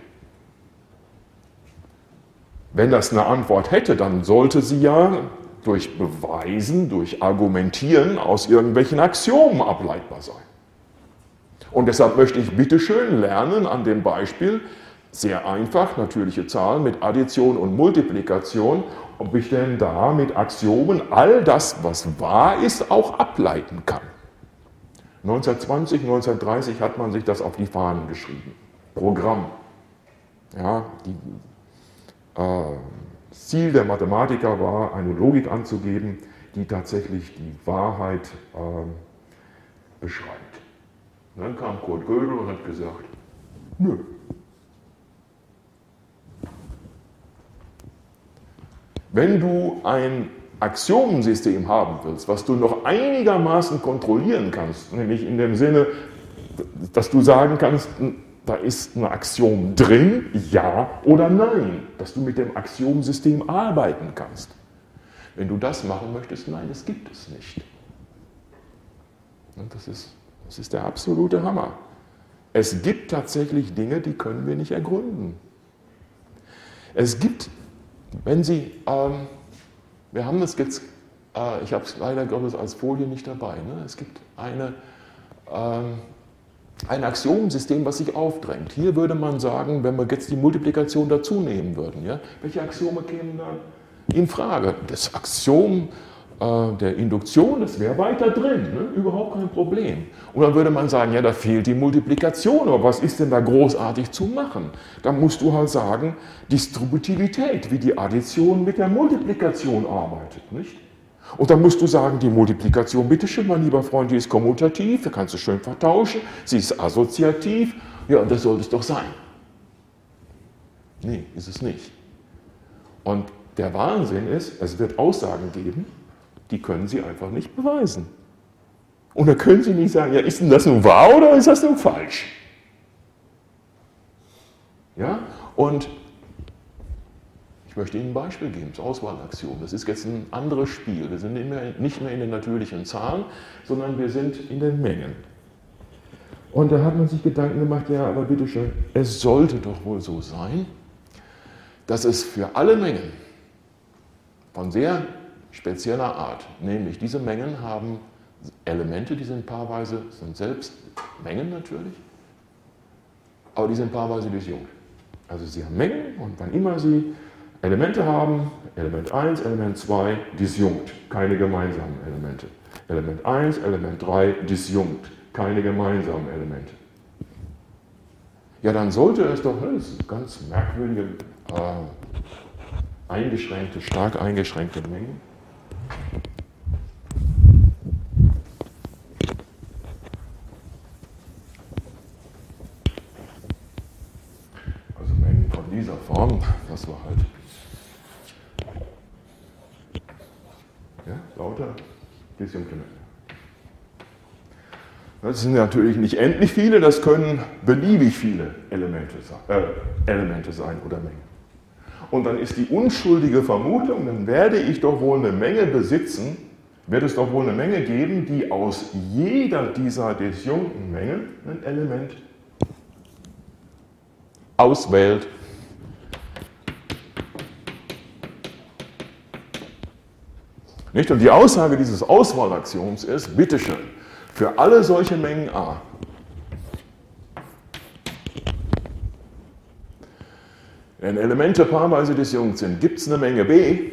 Wenn das eine Antwort hätte, dann sollte sie ja durch Beweisen, durch Argumentieren aus irgendwelchen Axiomen ableitbar sein. Und deshalb möchte ich bitte schön lernen an dem Beispiel, sehr einfach, natürliche Zahlen mit Addition und Multiplikation, ob ich denn da mit Axiomen all das, was wahr ist, auch ableiten kann. neunzehnhundertzwanzig, neunzehnhundertdreißig hat man sich das auf die Fahnen geschrieben. Programm. Ja, die, äh, Ziel der Mathematiker war, eine Logik anzugeben, die tatsächlich die Wahrheit äh, beschreibt. Und dann kam Kurt Gödel und hat gesagt, nö. Wenn du ein Axiomensystem haben willst, was du noch einigermaßen kontrollieren kannst, nämlich in dem Sinne, dass du sagen kannst, da ist ein Axiom drin, ja oder nein, dass du mit dem Axiomsystem arbeiten kannst. Wenn du das machen möchtest, nein, das gibt es nicht. Und das ist, das ist der absolute Hammer. Es gibt tatsächlich Dinge, die können wir nicht ergründen. Es gibt, wenn Sie, ähm, wir haben das jetzt, äh, ich habe es leider Gottes als Folie nicht dabei, ne? Es gibt eine, ähm, ein Axiomensystem, was sich aufdrängt. Hier würde man sagen, wenn wir jetzt die Multiplikation dazu nehmen würden, ja, welche Axiome kämen dann in Frage? Das Axiom äh, der Induktion, das wäre weiter drin, ne? Überhaupt kein Problem. Und dann würde man sagen, ja, da fehlt die Multiplikation, aber was ist denn da großartig zu machen? Da musst du halt sagen, Distributivität, wie die Addition mit der Multiplikation arbeitet, nicht? Und dann musst du sagen, die Multiplikation, bitteschön, mein lieber Freund, die ist kommutativ, da kannst du schön vertauschen, sie ist assoziativ, ja, und das sollte es doch sein. Nee, ist es nicht. Und der Wahnsinn ist, es wird Aussagen geben, die können Sie einfach nicht beweisen. Und da können Sie nicht sagen, ja, ist denn das nun wahr oder ist das nun falsch? Ja, und ich möchte Ihnen ein Beispiel geben, das Auswahlaxiom. Das ist jetzt ein anderes Spiel. Wir sind nicht mehr in den natürlichen Zahlen, sondern wir sind in den Mengen. Und da hat man sich Gedanken gemacht, ja, aber bitteschön, es sollte doch wohl so sein, dass es für alle Mengen von sehr spezieller Art, nämlich diese Mengen haben Elemente, die sind paarweise, sind selbst Mengen natürlich, aber die sind paarweise disjunkt. Also sie haben Mengen und wann immer sie Elemente haben, Element eins, Element zwei, disjunkt, keine gemeinsamen Elemente. Element eins, Element drei, disjunkt, keine gemeinsamen Elemente. Ja, dann sollte es doch, das ist ganz merkwürdige, äh, eingeschränkte, stark eingeschränkte Mengen. Also Mengen von dieser Form, das war halt ja, lauter disjunkte Mengen. Das sind natürlich nicht endlich viele, das können beliebig viele Elemente sein, äh, Elemente sein oder Mengen. Und dann ist die unschuldige Vermutung, dann werde ich doch wohl eine Menge besitzen, wird es doch wohl eine Menge geben, die aus jeder dieser disjunkten Mengen ein Element auswählt. Nicht? Und die Aussage dieses Auswahlaxioms ist, bitteschön, für alle solche Mengen A wenn Elemente paarweise disjunkt sind, gibt es eine Menge B,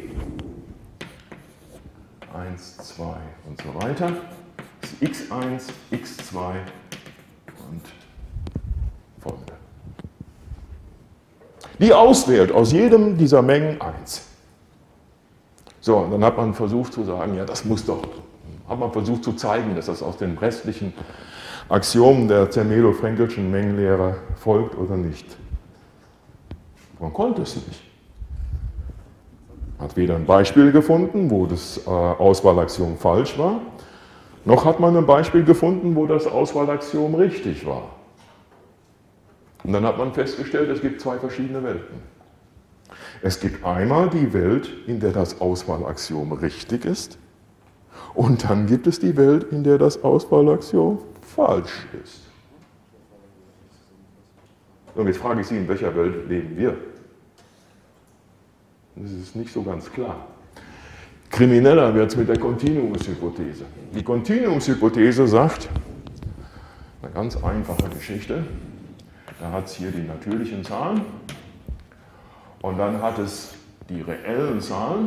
eins, zwei und so weiter, das ist x eins, x zwei und folgende. Die auswählt aus jedem dieser Mengen eins. So, und dann hat man versucht zu sagen, ja, das muss doch, hat man versucht zu zeigen, dass das aus den restlichen Axiomen der Zermelo-Frenkelschen Mengenlehre folgt oder nicht. Man konnte es nicht. Hat weder ein Beispiel gefunden, wo das äh, Auswahlaxiom falsch war, noch hat man ein Beispiel gefunden, wo das Auswahlaxiom richtig war. Und dann hat man festgestellt, es gibt zwei verschiedene Welten. Es gibt einmal die Welt, in der das Auswahlaxiom richtig ist, und dann gibt es die Welt, in der das Auswahlaxiom falsch ist. Und jetzt frage ich Sie, in welcher Welt leben wir? Das ist nicht so ganz klar. Krimineller wird es mit der Kontinuumshypothese. Die Kontinuumshypothese sagt, eine ganz einfache Geschichte, da hat es hier die natürlichen Zahlen und dann hat es die reellen Zahlen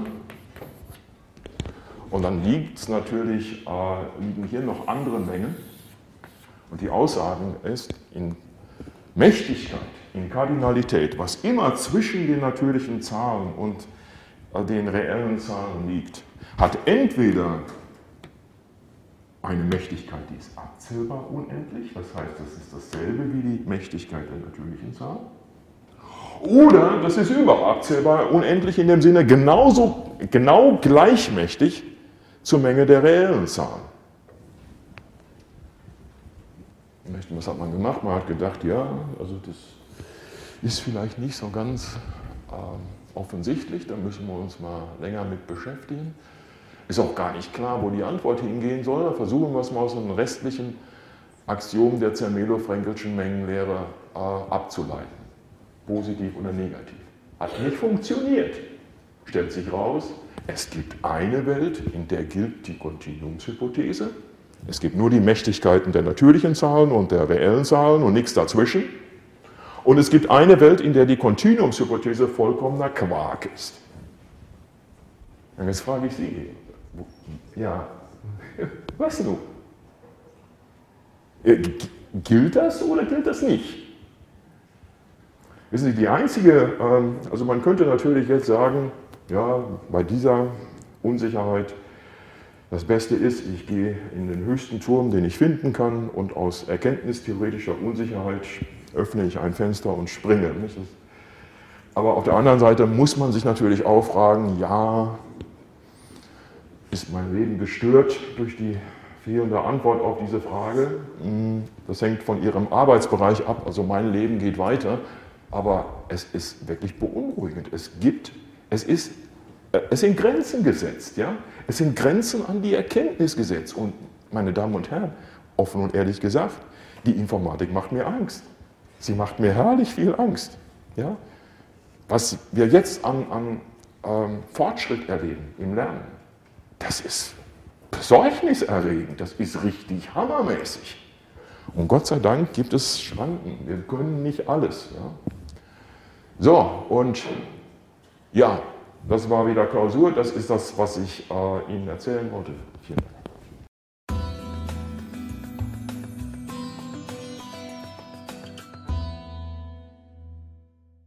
und dann liegt es natürlich, äh, liegen hier noch andere Mengen und die Aussage ist, in Mächtigkeit, in Kardinalität, was immer zwischen den natürlichen Zahlen und den reellen Zahlen liegt, hat entweder eine Mächtigkeit, die ist abzählbar unendlich, das heißt, das ist dasselbe wie die Mächtigkeit der natürlichen Zahlen, oder das ist überabzählbar unendlich in dem Sinne genauso, genau gleichmächtig zur Menge der reellen Zahlen. Was hat man gemacht? Man hat gedacht, ja, also das ist vielleicht nicht so ganz ähm, offensichtlich, da müssen wir uns mal länger mit beschäftigen. Ist auch gar nicht klar, wo die Antwort hingehen soll. Da versuchen wir es mal aus einem restlichen Axiom der Zermelo-Frenkelschen Mengenlehre äh, abzuleiten. Positiv oder negativ. Hat nicht funktioniert. Stellt sich raus, es gibt eine Welt, in der gilt die Kontinuumshypothese. Es gibt nur die Mächtigkeiten der natürlichen Zahlen und der reellen Zahlen und nichts dazwischen. Und es gibt eine Welt, in der die Kontinuumshypothese vollkommener Quark ist. Und jetzt frage ich Sie, ja, was nun? Gilt das oder gilt das nicht? Wissen Sie, die einzige, also man könnte natürlich jetzt sagen, ja, bei dieser Unsicherheit, das Beste ist, ich gehe in den höchsten Turm, den ich finden kann, und aus erkenntnistheoretischer Unsicherheit öffne ich ein Fenster und springe. Aber auf der anderen Seite muss man sich natürlich auch fragen, ja, ist mein Leben gestört durch die fehlende Antwort auf diese Frage? Das hängt von Ihrem Arbeitsbereich ab, also mein Leben geht weiter, aber es ist wirklich beunruhigend. Es gibt, es ist, es sind Grenzen gesetzt, ja? Es sind Grenzen an die Erkenntnis gesetzt. Und meine Damen und Herren, offen und ehrlich gesagt, die Informatik macht mir Angst. Sie macht mir herrlich viel Angst. Ja? Was wir jetzt an, an ähm, Fortschritt erleben im Lernen, das ist besorgniserregend, das ist richtig hammermäßig. Und Gott sei Dank gibt es Schranken, wir können nicht alles. Ja? So, und ja, das war wieder Klausur, das ist das, was ich äh, Ihnen erzählen wollte. Vielen Dank.